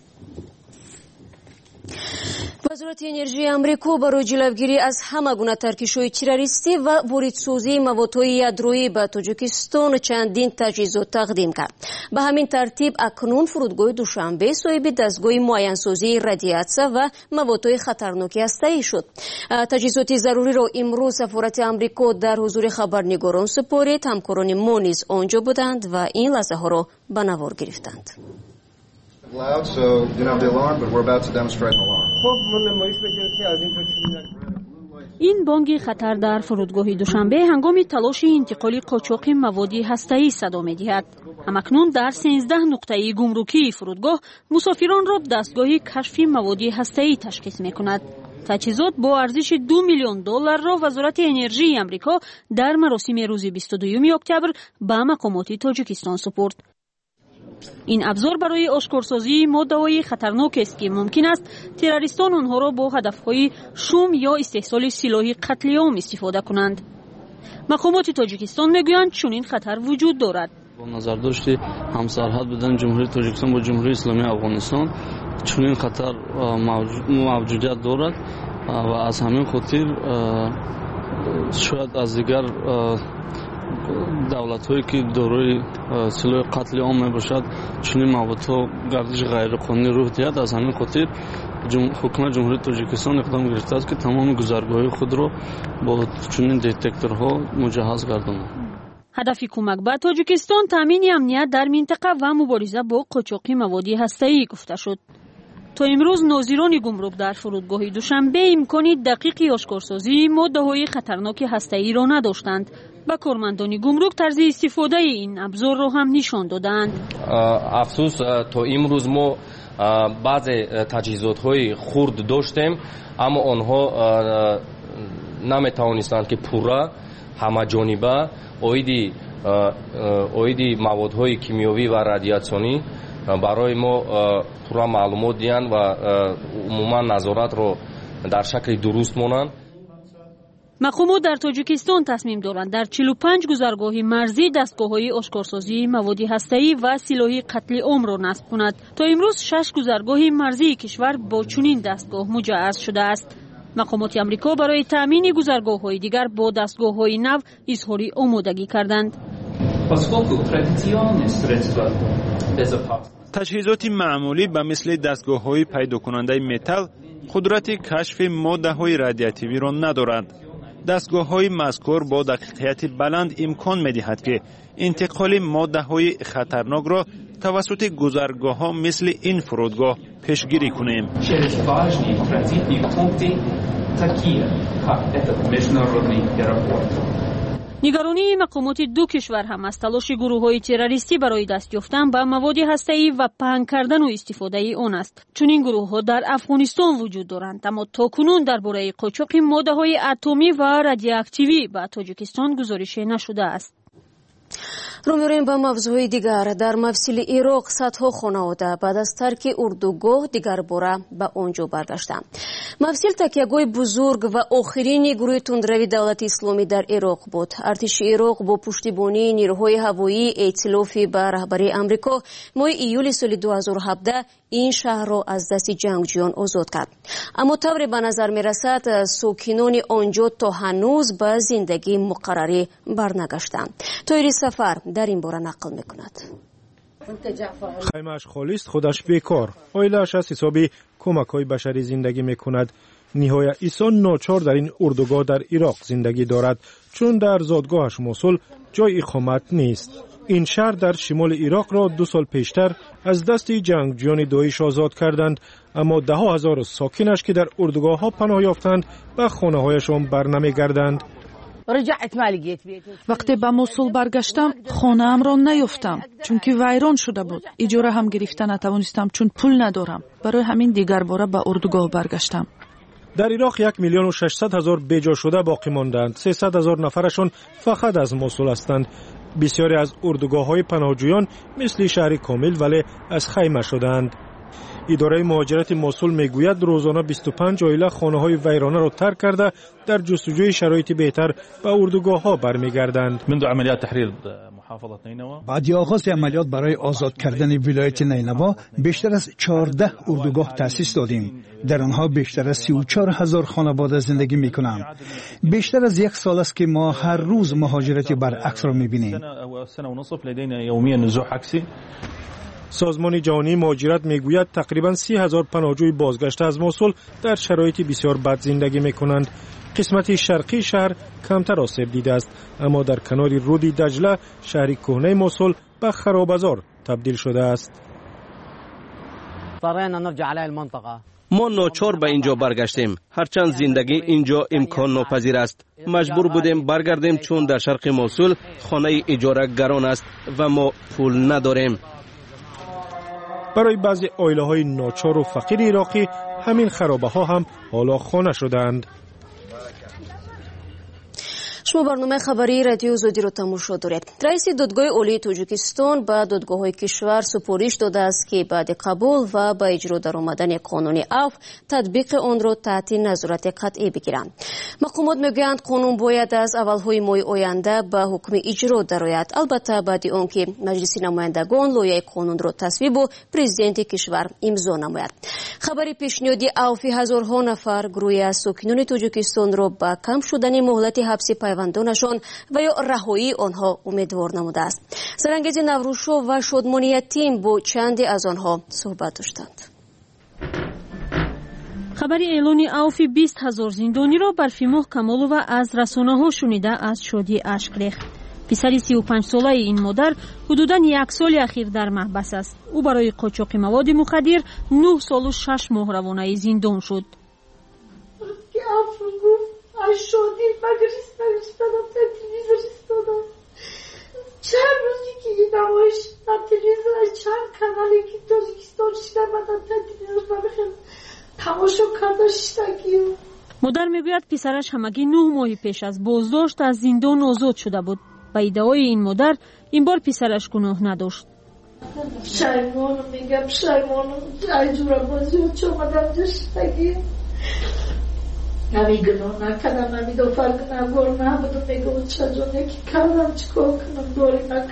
وزارت انرژی آمریکا برای جلوگیری از همه گونه ترکش‌های تروریستی و واردسازی موادهای یادرویی به تاجیکستان چندین تجهیزات تقدیم کرد. به همین ترتیب اکنون فرودگاه دوشنبه صاحب دستگاه معاینه‌سازی رادیاسیون و موادهای خطرناک هسته‌ای شد. تجهیزات ضروری را امروز سفارت آمریکا در حضور خبرنگاران سپارید. همکاران ما نیز آنجا بودند و این لحظه ها را به نوار گرفتند. Loud, so do not be alarmed, but we're about to demonstrate an alarm. این بانگ خطر در فرودگاه دوشنبه هنگام تلاش انتقال قاچاق مواد هسته‌ای صدا می‌دهد. همکنون در سیزده نقطه گمرکی فرودگاه مسافران را دستگاه کشف مواد هسته‌ای تشخیص می‌کند. تجهیزات با ارزش دو میلیون دلار را وزارت انرژی آمریکا در مراسم روز بیست و دوم اکتبر به مقامات تاجیکستان سپرد. این ابزار برای آشکارسازی ماده‌های خطرناک است که ممکن است تروریستان آنها را با هدف‌های شوم یا استحصال سلاح قتل عام استفاده کنند. مقامات تاجیکستان میگویند چنین خطر وجود دارد. با نظر داشت همسرحد بودن جمهوری تاجیکستان با جمهوری اسلامی افغانستان چنین خطر موجودیت دارد و از همین خاطر شاید از دیگر دولت‌هایی که دارای سلاح قتل عام میباشد چنین موادها گردش غیرقانونی روی دهد. از همین خاطر حکومت جمهوری تاجیکستان اقدام گرفته است که تمام گذرگاه‌های خود را با چنین دتکتورها مجهز گرداند. هدف کمک به تاجیکستان تامین امنیت در منطقه و مبارزه با قاچاق مواد هسته‌ای گفته شد. تا امروز ناظران گمرک در فرودگاه دوشنبه امکان دقیقی آشکارسازی ماده‌های خطرناک هسته‌ای را نداشتند. با کارمندان گمرک طرز استفاده این ابزار را هم نشان دادند. افسوس تا امروز ما بعض تجهیزات‌های خرد داشتیم، اما آنها نمی‌توانستند که پورا همه جانبه اویدی اویدی موادهای کیمیایی و رادیاسیونی برای ما پورا معلومات دیان و عموما نظارت را در شکل درست مانند. مقامات در تاجیکستان تصمیم دارند در چهل و پنج گذرگاه مرزی دستگاه‌های آشکارسازی مواد هسته‌ای و سلاح قتل عام را نصب کند. تا امروز شش گذرگاه مرزی کشور با چنین دستگاه مجهز شده است. مقامات آمریکا برای تأمین گذرگاه‌های دیگر با دستگاه‌های نو اظهار آمادگی کردند. تجهیزات معمولی به مثل دستگاه‌های پیدا کننده متل قدرت کشف ماده‌های رادیاتیوی را ندارند. دستگاه‌های مذکور با دقیقیت بلند امکان می‌دهد که انتقال ماده‌های خطرناک را توسط گذرگاه‌ها مثل این فرودگاه پیشگیری کنیم. نگرانی مقامات دو کشور هم از تلاش گروه‌های تروریستی برای دست یافتن به مواد هسته‌ای و پهن کردن و استفاده آن است. چون این گروه‌ها در افغانستان وجود دارند، اما تاکنون درباره قاچاق ماده‌های اتمی و رادیواکتیوی به تاجیکستان گزارش نشده است. رو می‌رویم به موضوع دیگر. در مفصل عراق صدها خانواده بعد از ترک اردوگاه دیگر باره به آنجا برگشتند. مفصل تکیهگاه بزرگ و آخرین گروه تندروی دولت اسلامی در عراق بود. ارتش عراق با پشتیبانی نیروهای هوایی ائتلافی به رهبری آمریکا ماه ایول سال دو هزار و هفده این شهر را از دست جنگجویان آزاد کرد. اما طوری به نظر می‌رسد ساکنان آنجا تا هنوز به زندگی مقرری برنگشتند. طاهر سفر در این باره نقل می‌کند. خیمه‌اش خالی است، خودش بیکار. عائله‌اش از حساب کمک‌های بشری زندگی می‌کند. نیهای ایسان ناچار در این اردوگاه در عراق زندگی دارد چون در زادگاهش موصل جای اقامت نیست. این شهر در شمال عراق را دو سال پیشتر از دست جنگجویان داعش آزاد کردند، اما ده ها هزار ساکنش که در اردوگاه ها پناه یافتند به خانه هایشان برنمیگردند. وقتی به موصل برگشتم خانه ام را نیافتم چون که ویران شده بود. اجاره هم گرفته نتوانستم چون پول ندارم. برای همین دیگر باره به اردوگاه برگشتم. در عراق یک میلیون و ششصد هزار بیجا شده باقی ماندند. سیصد هزار نفرشان فقط از موصل هستند. بسیاری از اردوگاه‌های پناهجویان مثل شهری کامل ولی از خیمه شدند. اداره مهاجرت موصل میگوید روزانه بیست و پنج عائله خانه‌های ویرانه را ترک کرده در جستجوی شرایط بهتر به اردوگاه‌ها برمیگردند. منذ عملیات تحریر محافظه نینوا بعد آغاز عملیات برای آزاد کردن ولایت نینوا بیشتر از چهارده اردوگاه تأسیس دادیم. در آنها بیشتر از سی و چهار هزار خانواده زندگی می‌کنند. بیشتر از یک سال است که ما هر روز مهاجرت برعکس را می‌بینیم. سازمان جهانی مهاجرت میگوید تقریبا سی هزار پناهجوی بازگشته از موصل در شرایط بسیار بد زندگی میکنند. قسمت شرقی شهر کمتر آسیب دیده است، اما در کنار رود دجله شهر کهنه موصل به خرابزار تبدیل شده است. ما ناچار به اینجا برگشتیم، هرچند زندگی اینجا امکان ناپذیر است. مجبور بودیم برگردیم چون در شرق موصل خانه اجاره گران است و ما پول نداریم. برای بعضی عائله‌های ناچار و فقیر عراقی همین خرابه‌ها هم حالا خانه شدند. شما برنامه خبری رادیو آزادی را تماشا دارید. رئیس دادگاه عالی تاجیکستان به دادگاه‌های کشور سپارش داده است که بعد قبول و با اجرا درآمدن قانون عفو تطبیق آن را تحت نظارت قطعی بگیرند. مقامات میگویند قانون باید از اولهای ماه آینده به حکم اجرا درآید، البته بعد آنکه مجلس نمایندگان لایحه قانون را تصویب و پرزیدنت کشور امضا نماید. خبر پیشنهادی عفو هزارها نفر گروه از ساکنان تاجیکستان را به کم شدن مهلت حبس پیوندانشان و یا رهایی آنها امیدوار نموده است. سرانگیز نوروشو و شادمانی تیم با چندی از آنها صحبت داشتند. خبر اعلان عفو بیست هزار زندانی را برفی ماه کمالووا از رسانه‌ها شنیده از شادی اشک ریخت. پسر سی و پنج ساله این مادر حدوداً یک سال اخیر در محبس است. او برای قاچاق مواد مخدر نه سال و شش ماه روانه زندان شد. شادی مگریست نوشتادم تا تلویزور استادم. چند روزی که این نمایش در تلویزور از چند کانالی که تاجیکستان شده بدن تا تلویزور ببخیم تماشا کرده شدگیم. مادر میگوید پسرش همگی نه ماه پیش از بازداشت از زندان آزاد شده بود. به ادعای این مادر این بار پسرش گناه نداشت. پشیمانم میگم پشیمانم جایجورا بازی و چه مادم جشتگیم. نمی گناه نکردم نمی دو فرق نگور نبودم میگم چجا نکی کردم چیکار کنم دوری نکردم.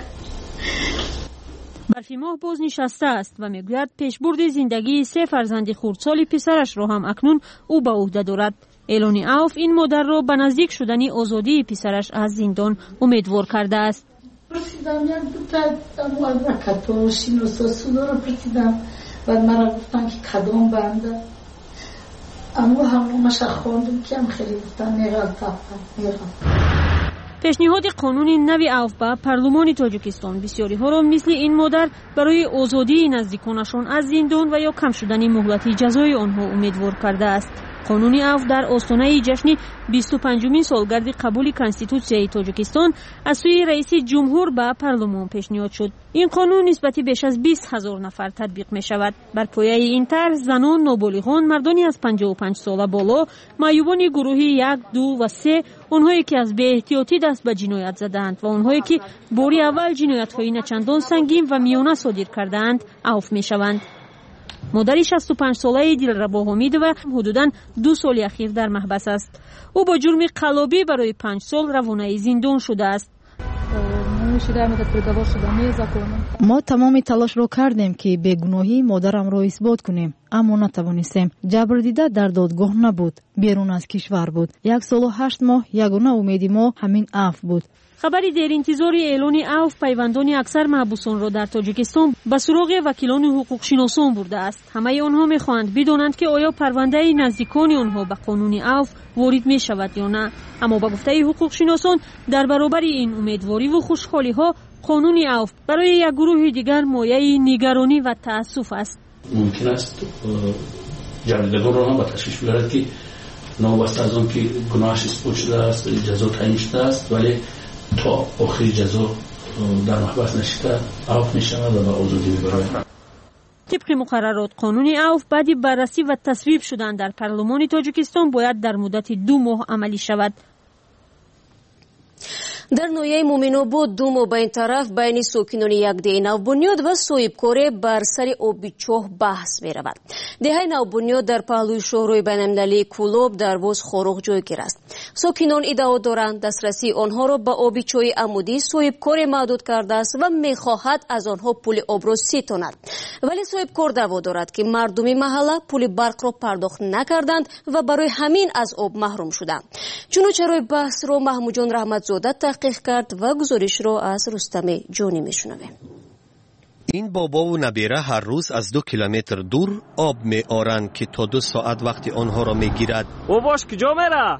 برفی ماه باز نشسته است و میگوید پیشبرد زندگی سه فرزند خردسال پسرش را هم اکنون او به عهده دارد. اعلان عفو این مادر را به نزدیک شدن آزادی پسرش از زندان امیدوار کرده است. پرسیدم یک دو تا از رکتو شینوسا سودا را پرسیدم و مرا گفتن که کدام بنده. اما همونش خواندم که هم خیلی گفتن میغل تفهم میغل. پیشنهاد قانون نوی عفو به پارلمان تاجیکستان بسیاری ها را مثل این مادر برای آزادی نزدیکانشان از زندان و یا کم شدن مهلت جزای آنها امیدوار کرده است. قانون عفو در آستانه جشن بیست و پنجمین سالگرد قبول کنستیتوسیای تاجیکستان از سوی رئیس جمهور به پارلمان پیشنهاد شد. این قانون نسبت بیش از بیست هزار نفر تطبیق می شود. بر پایه این طرح زنان، نابالغان، مردانی از پنجاه و پنج ساله بالا، معیوبان گروهی یک، دو و سه، آنهایی که از بی احتیاطی دست به جنایت زدند و آنهایی که باری اول جنایت‌های نچندان سنگین و میانه صادر کردند عفو می شوند. مادر شصت و پنج ساله دلربا حمیدова حدوداً دو سال اخیر در محبس است. او با جرم قلابی برای پنج سال روانه زندان شده است. ما تمام تلاش را کردیم که بیگناهی مادرم را اثبات کنیم، اما نتوانستیم. جبر دیده در دادگاه نبود، بیرون از کشور بود. یک سال و هشت ماه یگانه امیدی ما همین عفو بود. خبری در انتظار اعلان عفو پیوندان اکثر محبوسان را در تاجیکستان به سراغ وکیلان حقوق شناسان برده است. همه آنها می‌خواهند بدانند که آیا پرونده نزدیکان آنها به قانون عفو وارد می شود یا نه. اما با گفته حقوق شناسان در برابر این امیدواری و خوشحالی ها قانون عفو برای یک گروه دیگر مایه نگرانی و تأسف است. ممکن است جریدگان را هم به تشویش بیارد که نوبسته از آن که گناهش اثبات شده است جزا تعیین شده است ولی تا آخر جزا در محبس نشسته عفو می شود و به آزادی می برآید. طبق مقررات قانون عفو بعد بررسی و تصویب شدن در پارلمان تاجیکستان باید در مدت دو ماه عملی شود. در نویه مومین‌آباد دو ماه به این طرف بین ساکنان یک دهه نوبنیاد و صاحبکار بر سر آبی چاه بحث می رود. دهه نوبنیاد در پهلوی شاهروی بین‌المللی کولاب در باز خاروق جایگیر است. ساکنان ادعا دارند دسترسی آنها را به آبی چاه عمودی صاحبکار محدود کرده است و می خواهد از آنها پول آب را ستاند. ولی صاحبکار دعوا دارد که مردم محله پول برق را پرداخت نکردند و برای همین از آب محروم شدند. چنانچه روی بحث را محمود جان رحمتزاده تحقیق کرد و گزارش را از رستم جانی میشنویم. این بابا و نبیره هر روز از دو کیلومتر دور آب می آرند که تا دو ساعت وقتی آنها را می گیرد. او باش کجا میره؟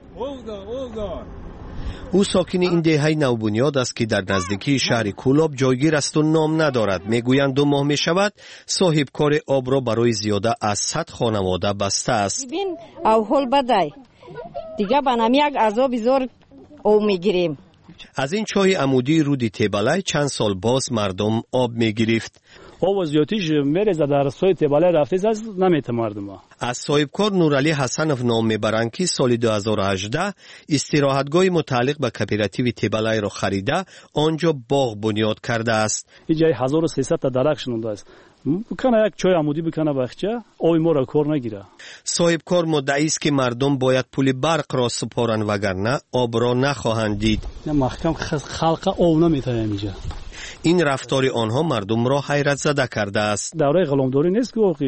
او ساکن این دهه نوبنیاد است که در نزدیکی شهر کولاب جایگیر است و نام ندارد. میگویند دو ماه می شود صاحب کار آب را برای زیاده از صد خانواده بسته است. ببین او حال بدای دیگه بنام یک عذاب زور او میگیریم. از این چاه عمودی رودی تیبلای چند سال باز مردم آب میگرفت. آب زیادیش میرزه در سوی تیبلای رفته از نمیته مردم. از صاحبکار نورعلی حسنов نام میبرند که سال دو هزار و هجده استراحتگاه متعلق به کوپراتیو تیبلای را خریده آنجا باغ بنیاد کرده است. اینجا هزار و سیصد تا درخت شنونده است. بکنه یک چای عمودی بکنه بخچه آب ما را کار نگیره. صاحبکار مدعی است که مردم باید پول برق را سپارند وگرنه آب را نخواهند دید. محکم خلق آب نمیتونه اینجا. این رفتار آنها مردم را حیرت زده کرده است. دوره غلامداری نیست که واقعی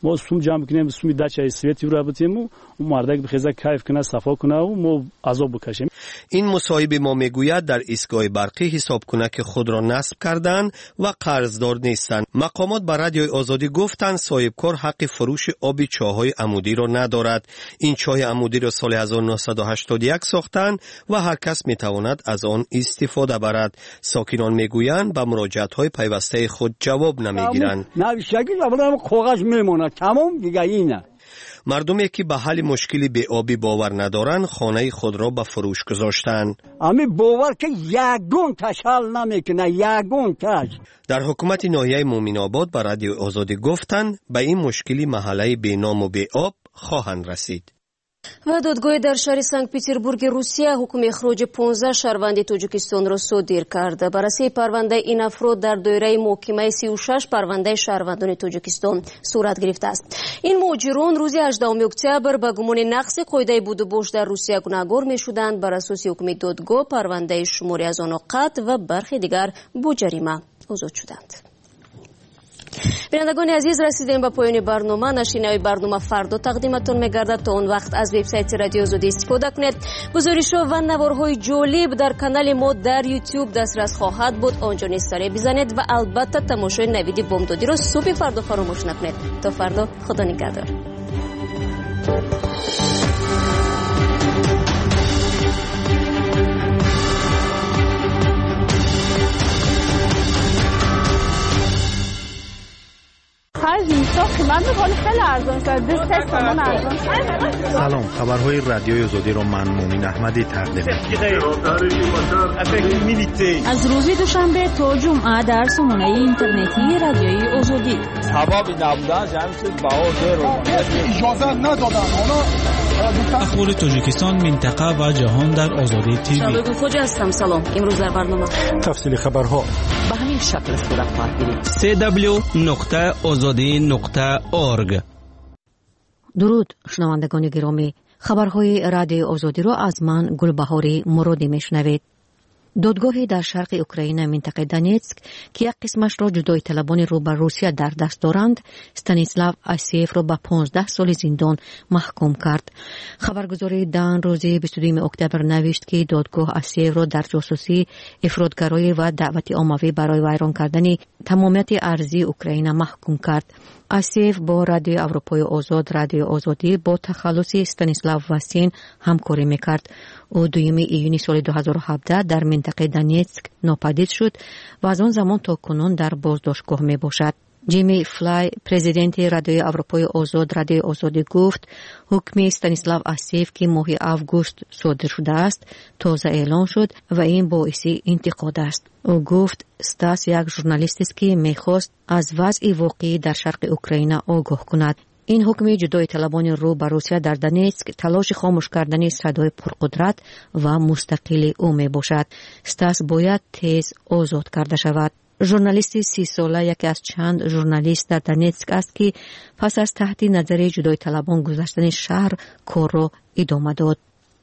ما سوم جمع کنیم سوم دچای سویتی رو بتیم و مردک بخیزه کیف کنه صفا کنه و ما عذاب بکشیم. این مصاحبه ما میگوید در ایستگاه برقی حساب کنک خود را نصب کردند و قرضدار نیستند. مقامات به رادیوی آزادی گفتند صاحبکار حق فروش آب چاهای عمودی را ندارد. این چاه عمودی را سال هزار و نهصد و هشتاد و یک ساختند و هر کس میتواند از آن استفاده برد. ساکنان میگویند به مراجعت‌های پیوسته خود جواب نمیگیرند. نوشتگی زبان کاغذ میمونه تمام دیگه اینه. مردمی که به حل مشکلی به آبی باور ندارند خانه خود را به فروش گذاشتند. امی باور که یگون تش حل نمیکنه یگون تش. در حکومت ناحیه مومن آباد به رادیو آزادی گفتند به این مشکلی محله بی نام و بی آب خواهند رسید. و دادگاه در شهر سنت پتربورگ روسیه حکم اخراج پانزده شهروند تاجیکستان را صادر کرده. بر اساس پرونده این افراد در دایره محکمه سی و شش پرونده شهروندان تاجیکستان صورت گرفته است. این مهاجران روز هجدهم اکتبر به گمان نقض قاعده بود و باش در روسیه گناهکار می‌شدند. بر اساس حکم دادگاه پرونده شماری از آنها قطع و برخی دیگر با جریمه آزاد شدند. بینندگان عزیز رسیدیم به پایان برنامه. نشریه برنامه فردا تقدیمتون میگردد. تا اون وقت از وبسایت رادیو آزادی استفاده کنید. گزارش‌ها و نوارهای جالب در کانال ما در یوتیوب دسترس خواهد بود. آنجا نیستاری بزنید و البته تماشای نوید بامدادی رو صبح فردا فراموش نکنید. تا فردا خدا نگهدار. سلام، خبرهای رادیوی آزادی رو من مومن احمدی تقدیم می‌کنم. از روز دوشنبه تا جمعه در سامانه اینترنتی رادیوی آزادی. سبب نبودن جمعیت باور رو اجازه ندادن. اخبار تاجیکستان، منطقه و جهان در آزادی تیوی. شبکه خوج هستم. سلام. امروز در برنامه تفصیل خبرها به همین شکل صورت خواهد گرفت. دبلیو دبلیو دبلیو نقطه آزادی نقطه اورگ. درود شنوندگان گرامی، خبرهای رادیو آزادی را از من گلبهاری مرادی میشنوید. دادگاهی در شرق اوکراین منطقه دونتسک که یک قسمش را جدای طلبان رو به روسیه در دست دارند، استانیسلاو آسیف را به پانزده سال زندان محکوم کرد. خبرگزاری دان روز بیست و دوم اکتبر نوشت که دادگاه آسیف را در جاسوسی، افراطگرایی و دعوت عمومی برای ویران کردن تمامیت ارضی اوکراین محکوم کرد. آسیف با رادیو اروپای آزاد رادیو آزادی با تخلص استانیسلاو واسین همکاری میکرد. او دوم ایونی سال دو هزار و هفده در منطقه دونتسک ناپدید شد و از آن زمان تا کنون در بازداشتگاه می باشد. جیمی فلای، پرزیدنت رادیو اروپای آزاد رادیو آزادی گفت حکم استانیسلاو آسیف که ماه آگوست صادر شده است تازه اعلام شد و این باعث انتقاد است. او گفت استاس یک ژورنالیست است که میخواست از وضع واقعی در شرق اوکراین آگاه کند. این حکم جدای طلبان رو به روسیه در دونتسک تلاش خاموش کردن صدای پرقدرت و مستقل او می باشد. استاس باید تیز آزاد کرده شود. ژورنالیست سی ساله یکی از چند ژورنالیست در دونتسک است که پس از تحت نظر جدای طلبان گذاشتن شهر کار را ادامه داد.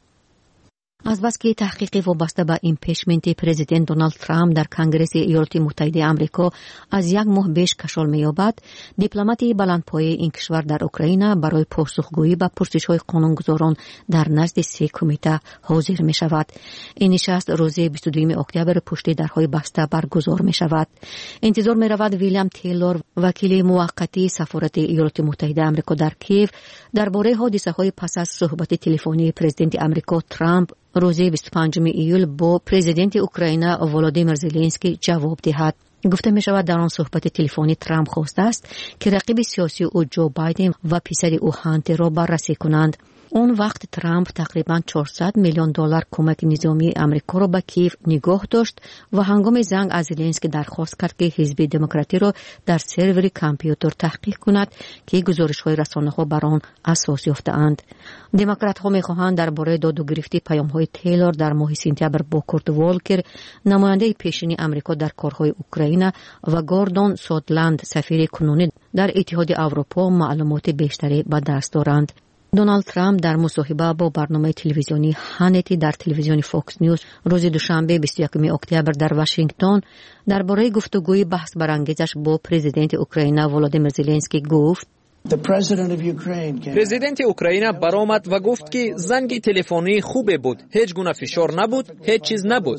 از بس که تحقیق وابسته به ایمپیچمنت پرزیدنت دونالد ترامپ در کنگره ایالات متحده آمریکا از یک ماه بیش کشال می‌یابد، دیپلمات بلندپایه این کشور در اوکراین برای پاسخگویی به پرسش‌های قانونگذاران در نزد سه کمیته حاضر می‌شود. این نشست روز بیست و دوم اکتبر پشت درهای بسته برگزار می‌شود. انتظار می‌رود ویلیام تیلور، وکیل موقتی سفارت ایالات متحده آمریکا در کیف، درباره حادثه‌های پس از صحبت تلفنی پرزیدنت آمریکا ترامپ روز بیست و پنجم ایول با پرزیدنت اوکراین ولادیمیر زلنسکی جواب دهد. گفته می شود در آن صحبت تلفنی ترامپ خواسته است که رقیب سیاسی او جو بایدن و پسر او هانتر را بررسی کنند. اون وقت ترامپ تقریباً چهارصد میلیون دلار کمک نظامی آمریکا را به کیف نگاه داشت و هنگام زنگ از زلنسکی درخواست کرد که حزب دموکراتی را در سرور کامپیوتر تحقیق کند که گزارش‌های رسانه‌ها بر آن اساس یافته‌اند. دموکرات‌ها می‌خواهند درباره داد و گرفت پیام‌های تیلور در ماه سپتامبر با کورت والکر، نماینده پیشین آمریکا در کارهای اوکراین، و گوردون سودلند، سفیر کنونی در اتحاد اروپا، معلومات بیشتری به دست دارند. دونالد ترامپ در مصاحبه با برنامه تلویزیونی هانتی در تلویزیون فوکس نیوز روز دوشنبه بیست و یکم اکتبر در واشنگتن درباره گفتگوی بحث برانگیزش با پرزیدنت اوکراین ولادیمیر زلنسکی گفت президенти украина баромад ва гуфт ки занги телефонии хубе буд, ҳеҷ гуна фишор набуд, ҳеҷ чиз набуд.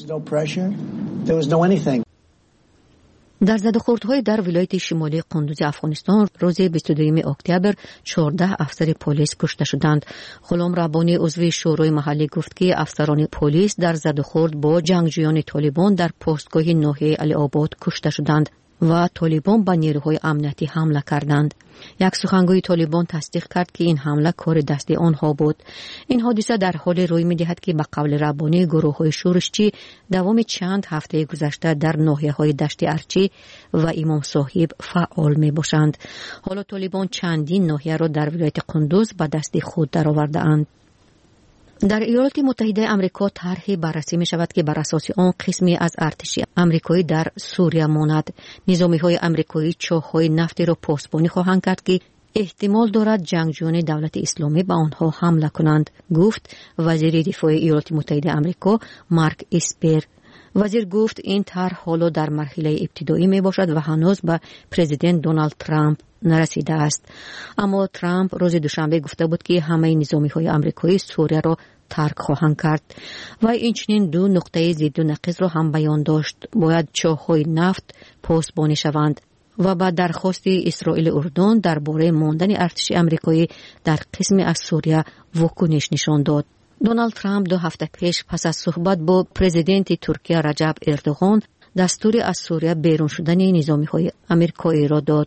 дар задухӯрдҳои дар вилояти шимолии Қундузи Афғонистон рӯзи бисту дуюми октябр чордаҳ афсари полис кушта шуданд. Ғулом Раббони узви шӯрои маҳаллӣ гуфт ки афсарони полис дар задухӯрд бо ҷангҷӯёни Толибон дар постгоҳи ноҳияи Алиобод кушта шуданд ва Толибон ба нерӯҳои амнiyatӣ ҳамла карданд. як сухангӯи Толибон тасдиқ кард ки ин ҳамла кори дасти онҳо буд. ин ҳодиса дар ҳоле рӯй медиҳад ки ба қавли Раббонӣ гурӯҳҳои шӯришчӣ давоми чанд ҳафтаи гузашта дар ноҳияҳои дашти Арчӣ ва Имомсоҳиб фаъол мебошанд. ҳоло Толибон чандин ноҳияро дар вилояти Қундуз ба дасти худ даровардаанд. дар иёлоти муттаҳидаи амрико тарҳе баррасӣ мешавад ки бар асоси он қисме аз артиши амрикоӣ дар Сурия монад. низомиҳои амрикоӣ чоҳҳои нафтеро посбонӣ хоҳанд кард ки эҳтимол дорад ҷангҷӯёни давлати исломӣ ба онҳо ҳамла кунанд, гуфт вазири дифои иёлоти муттаҳидаи амрико Марк Эспер. вазир гуфт ин тарҳ ҳоло дар марҳилаи ибтидоӣ мебошад ва ҳанӯз ба президент Доналд Трамп нарасидааст. аммо Трамп рӯзи душанбе гуфта буд ки ҳамаи низомиҳои амрикоӣ Сурияро тарк хоҳанд кард. вай инчунин ду нуқтаи зидду нақизро ҳам баён дошт. бояд чоҳҳои нафт посбонӣ шаванд ва ба дархости Исроили Урдун дар бораи мондани артиши амрикоӣ дар қисме аз Сурия вокуниш нишон дод. Доналд Трамп ду ҳафта пеш пас аз суҳбат бо президенти Туркия Раҷаб Эрдоғон дастури аз Сурия берун шудани низомиҳои амрикоиро дод.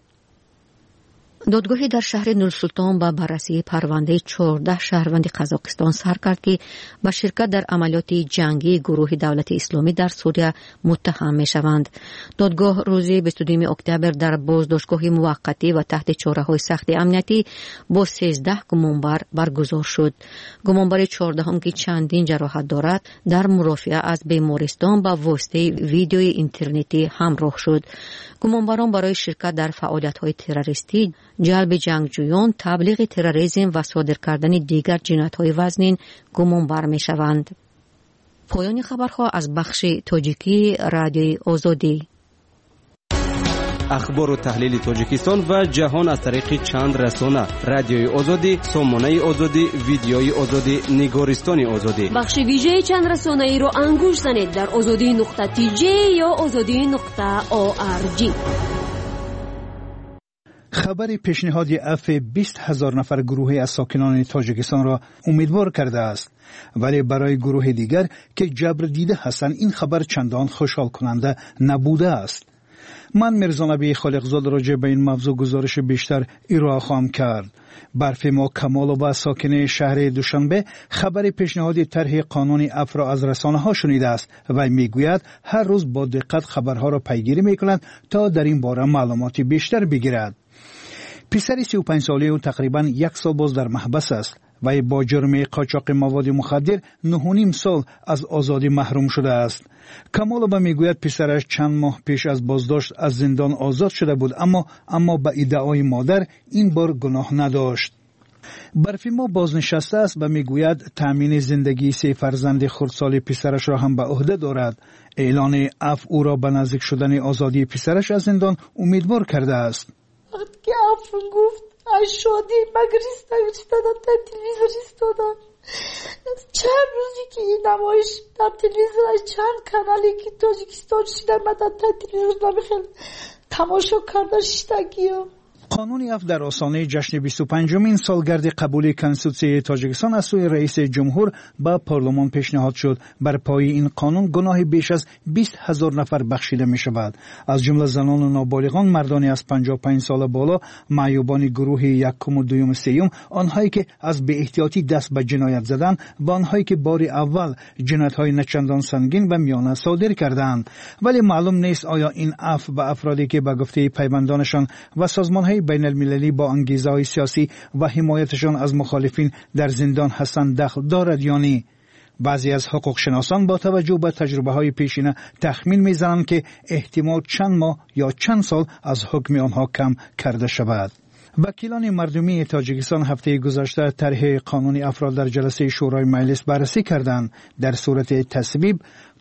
додгоҳи дар шаҳри Нурсултон ба баррасии парвандаи чордаҳ шаҳрванди Қазоқистон сар кард ки ба ширкат дар амалиёти ҷангии гурӯҳи давлати исломӣ дар Сурия муттаҳам мешаванд. додгоҳ рӯзи бисту дуюми октябр дар боздоштгоҳи муваққатӣ ва таҳти чораҳои сахти амниятӣ бо сенздаҳ гумонбар баргузор шуд. гумонбари чордаҳум ки чандин ҷароҳат дорад дар мурофиа аз бемористон ба воситаи видеои интернетӣ ҳамроҳ шуд. гумонбарон барои ширкат дар фаъолиятҳои террористӣ, ҷалби ҷангҷӯён, таблиғи терроризм ва содир кардани дигар ҷиноятҳои вазнин гумонбар мешаванд. поёни хабарҳо аз бахши тоҷикии радиои Озодӣ. ахбору таҳлили Тоҷикистон ва ҷаҳон аз тариқи чанд расона: радиои Озодӣ, сомонаи Озодӣ, видеои Озодӣ, нигористони Озодӣ. бахши вижеи чанд расонаиро ангуш занед дар озодӣ нуқта ти ҷей ё озодӣ нуқта о ар ҷи. خبر پیشنهاد عفو بیست هزار نفر گروهی از ساکنان تاجیکستان را امیدوار کرده است، ولی برای گروه دیگر که جبر دیده هستند این خبر چندان خوشحال کننده نبوده است. من میرزا نبی خالقزاد راجع به این موضوع گزارش بیشتر ارائه خواهم کرد. برفیما کمالوبا ساکن شهر دوشنبه خبر پیشنهاد طرح قانون عفو را از رسانه ها شنیده است و میگوید هر روز با دقت خبرها را پیگیری میکند تا در این باره معلوماتی بیشتر بگیرد. پسر سی و پنج ساله او تقریبا یک سال باز در محبس است و با جرم قاچاق مواد مخدر نه و نیم سال از آزادی محروم شده است. کمالوبا میگوید پسرش چند ماه پیش از بازداشت از زندان آزاد شده بود، اما اما به ادعای مادر این بار گناه نداشت. برفیما بازنشسته است و میگوید تامین زندگی سه فرزند خردسال پسرش را هم به عهده دارد. اعلان عفو او را به نزدیک شدن آزادی پسرش از زندان امیدوار کرده است. وقتی که عفو گفت از شادی مگر ایستادم در تلویزیون ایستادم. چند روزی که این نمایش در تلویزیون از چند کانالی که تاجیکستان شده مدد در تلویزیون نمیخواد تماشا کردن شدگیم. قانون عفو در آستانه جشن بیست و پنجمین سالگرد قبول کنستیتوسیای تاجیکستان از سوی رئیس جمهور به پارلمان پیشنهاد شد. بر پای این قانون گناه بیش از بیست هزار نفر بخشیده می شود، از جمله زنان و نابالغان، مردانی از پنجاه و پنج سال بالا، معیوبان گروه یکم و دوم و سوم، آنهایی که از بی احتیاطی دست به جنایت زدند و آنهایی که بار اول جنایت‌های نچندان سنگین و میانه صادر کردند. ولی معلوم نیست آیا این عفو به افرادی که به گفته پیوندانشان و سازمان‌های بین المللی با انگیزه های سیاسی و حمایتشان از مخالفین در زندان هستند دخل دارد یا نه. بعضی از حقوق شناسان با توجه به تجربه های پیشینه تخمین میزنند که احتمال چند ماه یا چند سال از حکم آنها کم کرده شود. وکیلان مردمی تاجیکستان هفته گذشته طرح قانون عفو در جلسه شورای مجلس بررسی کردند. در صورت تصویب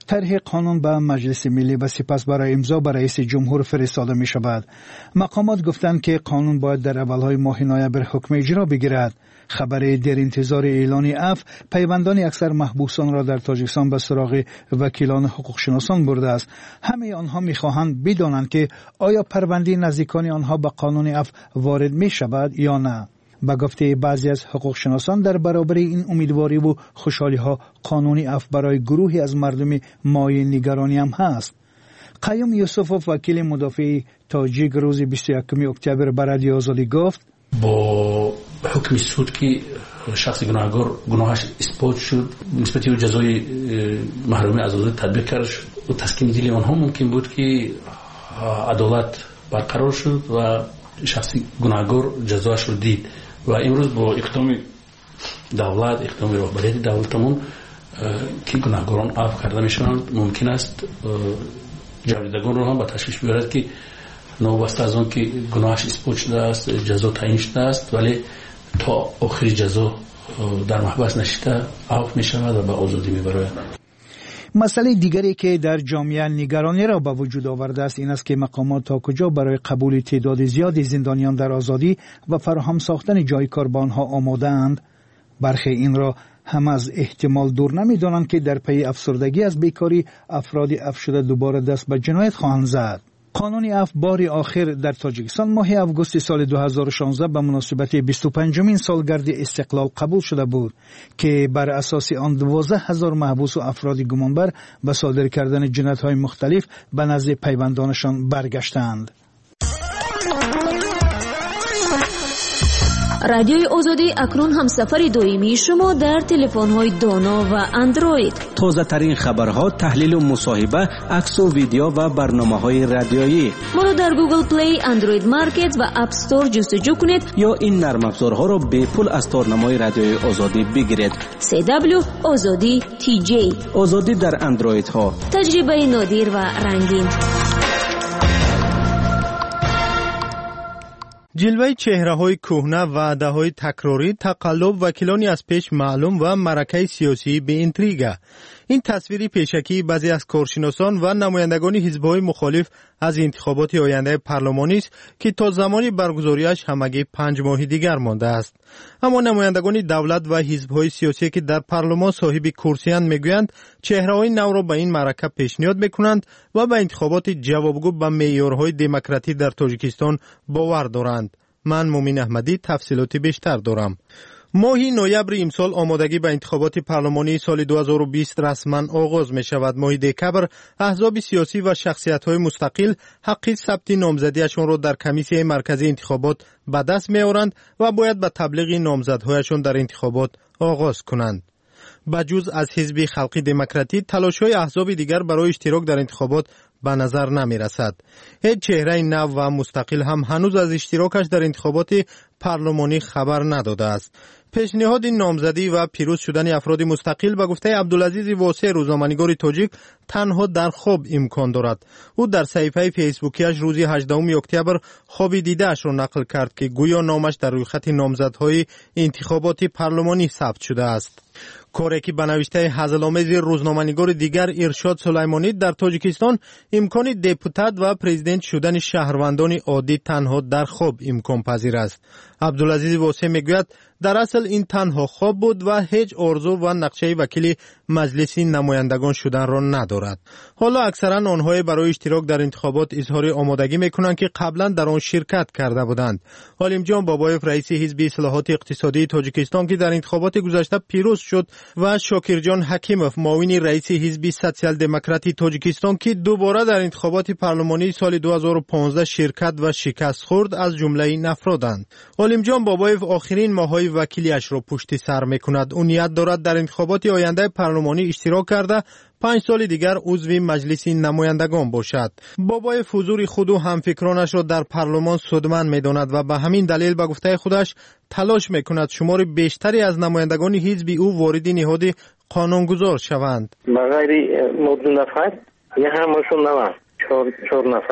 طرح قانون به مجلس ملی و سپس برای امضا به رئیس جمهور فرستاده می شود. مقامات گفتند که قانون باید در اولهای ماه نوامبر حکم اجرا بگیرد. خبر در انتظار اعلان عفو پیوندان اکثر محبوسان را در تاجیکستان به سراغ وکیلان حقوق شناسان برده است. همه آنها می خواهند بدانند که آیا پرونده نزدیکان آنها به قانون عفو وارد می شود یا نه. با گفته بعضی از حقوق شناسان در برابر این امیدواری و خوشحالی ها قانونی عفو برای گروهی از مردم مایه نگرانی هم هست. قیوم یوسفوف وکیل مدافع تاجیک روز بیست و یکم اکتبر به رادیو آزادی گفت با حکم سود که شخص گناهکار گناهش اثبات شد نسبت به جزای محرومی از آزادی تطبیق کرد و تسکین دل آنها ممکن بود که عدالت برقرار شد و شخص گناهکار جزایش رو دید و امروز با اقدام دولت اقدام رهبریت دولتمون که گناهکاران عفو کرده میشوند ممکن است جریدگان رو هم به تشویش بیارد که نوبسته از آن که گناهش اثبات شده است جزا تعیین شده است ولی تا آخر جزا در محبس نشسته عفو میشود و به آزادی میبرد. مسئله دیگری که در جامعه نگرانی را به وجود آورده است این است که مقامات تا کجا برای قبول تعداد زیادی زندانیان در آزادی و فراهم ساختن جای کار با آنها آماده اند. برخی این را هم از احتمال دور نمی‌دانند که در پی افسردگی از بیکاری افراد عفو شده دوباره دست به جنایت خواهند زد. قانون عفو بار آخر در تاجیکستان ماه آگوست سال دو هزار و شانزده به مناسبت بیست و پنجمین سالگرد استقلال قبول شده بود که بر اساس آن دوازده هزار محبوس و افراد گمانبر به صادر کردن جنایت‌های مختلف به نزد پیوندانشان برگشتند. رادیوی آزادی اکنون همسفر دائمی شما در تلفن‌های دانا و اندروید. تازه ترین خبرها، تحلیل و مصاحبه، عکس و ویدیو و برنامه‌های رادیویی. ما را در گوگل پلی، اندروید مارکت و اپ استور جستجو کنید یا این نرم افزارها را به پول از تارنمای رادیوی آزادی بگیرید. سی دبلیو آزادی تی جی. آزادی در اندروید ها. تجربه نادر و رنگین. جلوه چهره‌های کهنه، وعده‌های تکراری، تقلب، وکیلانی از پیش معلوم و معرکه سیاسی به اینتریگا. این تصویری پیشکی بعضی از کارشناسان و نمایندگان حزب‌های مخالف از انتخابات آینده پارلمانی است که تا زمان برگزاریش همگی پنج ماه دیگر مانده است. اما نمایندگان دولت و حزب‌های سیاسی که در پارلمان صاحب کرسی‌اند میگویند چهره‌های نو را به این معرکه پیشنهاد میکنند و به انتخابات جوابگو به معیارهای دموکراسی در تاجیکستان باور دارند. من مومن احمدی تفصیلات بیشتر دارم. ماه نوامبر امسال آمادگی به انتخابات پارلمانی سال دو هزار و بیست رسما آغاز می شود. ماه دکبر احزاب سیاسی و شخصیت‌های مستقل حق ثبت نامزدیشان را در کمیسیه مرکزی انتخابات به دست می آورند و باید به تبلیغ نامزدهایشان در انتخابات آغاز کنند. بجز از حزب خلقی دموکراتی تلاش‌های احزاب دیگر برای اشتراک در انتخابات به نظر نمی رسد. هیچ چهره نو و مستقل هم هنوز از اشتراکش در انتخابات پارلمانی خبر نداده است. پیشنهاد نامزدی و پیروز شدن افراد مستقل به گفته عبدالعزیز واسع روزنامه‌نگار تاجیک تنها در خواب امکان دارد. او در صفحه فیسبوکیش روز هجدهم اکتبر خوابی دیده‌اش را نقل کرد که گویا نامش در رویخط نامزدهای انتخابات پارلمانی ثبت شده است. کاری که به نوشته هزل‌آمیز روزنامه‌نگار دیگر ارشاد سلیمانی در تاجیکستان امکان دپوتات و پرزیدنت شدن شهروندان عادی تنها در خواب امکان پذیر است. عبدالعزیز واسع میگوید در اصل این تنها خواب بود و هیچ آرزو و نقشه وکیل مجلس نمایندگان شدن را ندارد. حالا اکثرا آنها برای اشتراک در انتخابات اظهار آمادگی میکنند که قبلا در آن شرکت کرده بودند. حالیم جان بابایف رئیس حزب اصلاحات اقتصادی تاجیکستان که در انتخابات گذشته پیروز شد و شاکرجان حکیموف معاون رئیس حزب سوسیال دموکراتی تاجیکستان که دوباره در انتخابات پارلمانی سال دو هزار و پانزده شرکت و شکست خورد از جمله این افرادند. حالیم جان بابایف آخرین ماه‌های وکیلیش را پشت سر میکند. او نیت دارد در انتخابات آینده پارلمانی اشتراک کرده پنج سال دیگر عضو مجلس نمایندگان باشد. بابایف حضور خود و همفکرانش را در پارلمان سودمند میداند و به همین دلیل به گفته خودش تلاش میکند شمار بیشتری از نمایندگان حزب او وارد نهاد قانونگذار شوند. بغیر مدت نفر یا همشون نوا چهار چهار نفر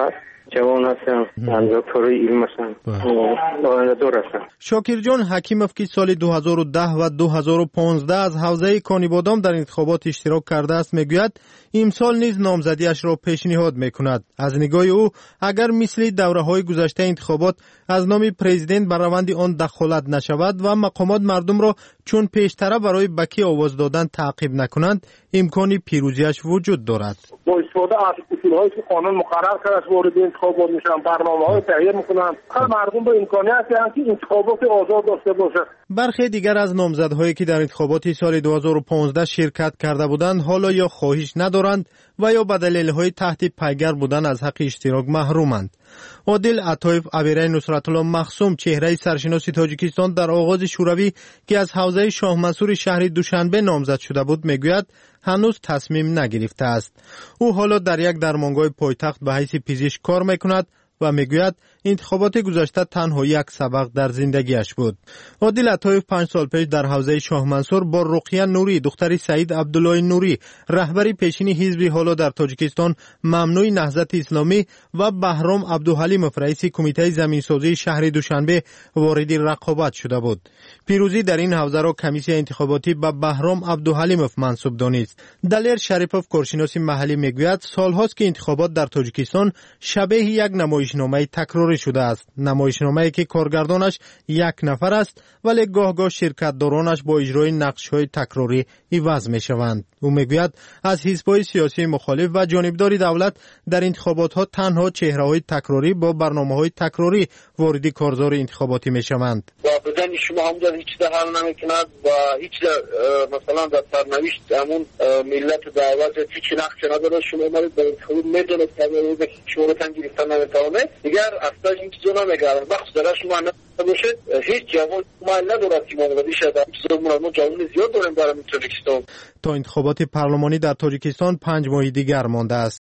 جوان هستم، دکتر علم هستم، آینده‌دار هستم. شاکر جان حکیموف که سال دو هزار و ده و دو هزار و پانزده از حوزه کانیبادام در انتخابات اشتراک کرده است میگوید امسال نیز نامزدیش را پیشنهاد میکند. از نگاه او اگر مثل دوره‌های گذشته انتخابات از نام پرزیدنت بر روند آن دخالت نشود و مقامات مردم را چون پیشتر برای بکی آواز دادن تعقیب نکنند امکان پیروزیش وجود دارد. با استفاده از اصول‌هایی که قانون مقرر کرده است وارد انتخابات میشن، برنامه‌های تهیه میکنن، هر مردم به امکانیت دارند که انتخابات آزاد داشته باشند. برخی دیگر از نامزدهایی که در انتخابات سال دو هزار و پانزده شرکت کرده بودند حالا یا خواهش ندارند و یا به دلایل‌های تحت پیگر بودن از حق اشتراک محرومند. عادل عطایف ابیره نصرت الله مخصوم چهره سرشناس تاجیکستان در آغاز شوروی که از حوزه شاه منصور شهر دوشنبه نامزد شده بود میگوید هنوز تصمیم نگرفته است. او حالا در یک درمانگاه پایتخت به حیث پزشک کار میکند و میگوید انتخابات گذشته تنها یک سبق در زندگیش بود. عادل عطایف پنج سال پیش در حوزه شاه منصور با رقیه نوری دختر سعید عبدالله نوری رهبری پیشین حزب حالا در تاجیکستان ممنوع نهضت اسلامی و بهرام عبدالحلیموف رئیس کمیته زمینسازی شهر دوشنبه وارد رقابت شده بود. پیروزی در این حوزه را کمیسیون انتخاباتی به بهرام عبدالحلیموف منسوب دانست. دلیر شریفوف کارشناس محلی میگوید سالهاست که انتخابات در تاجیکستان شبیه یک نمایشنامه تکراری شده است. نمایشنامه‌ای که کارگردانش یک نفر است ولی گاه گاه شرکت‌دارانش با اجرای نقش‌های تکراری عوض می‌شوند. او میگوید از حزب‌های سیاسی مخالف و جانبدار دولت در انتخابات‌ها تنها چهره‌های تکراری با برنامه‌های تکراری وارد کارزار انتخاباتی می‌شوند. و بدن شما هم در هیچ ده حل نمی‌کند و هیچ مثلا در سرنوشت همون ملت دعوت هیچ نقشی نداره. شما مرید در انتخابات میدونید که شما رو تنگ گرفتن نمی‌توانید. دیگر اصلا این چیزا نمی‌گردن. بخش در شما نباشه هیچ جوان مایل ندارد که مقابل شد. ما جوان زیاد داریم در تاجیکستان. تا انتخابات پارلمانی در تاجیکستان پنج ماه دیگر مانده است.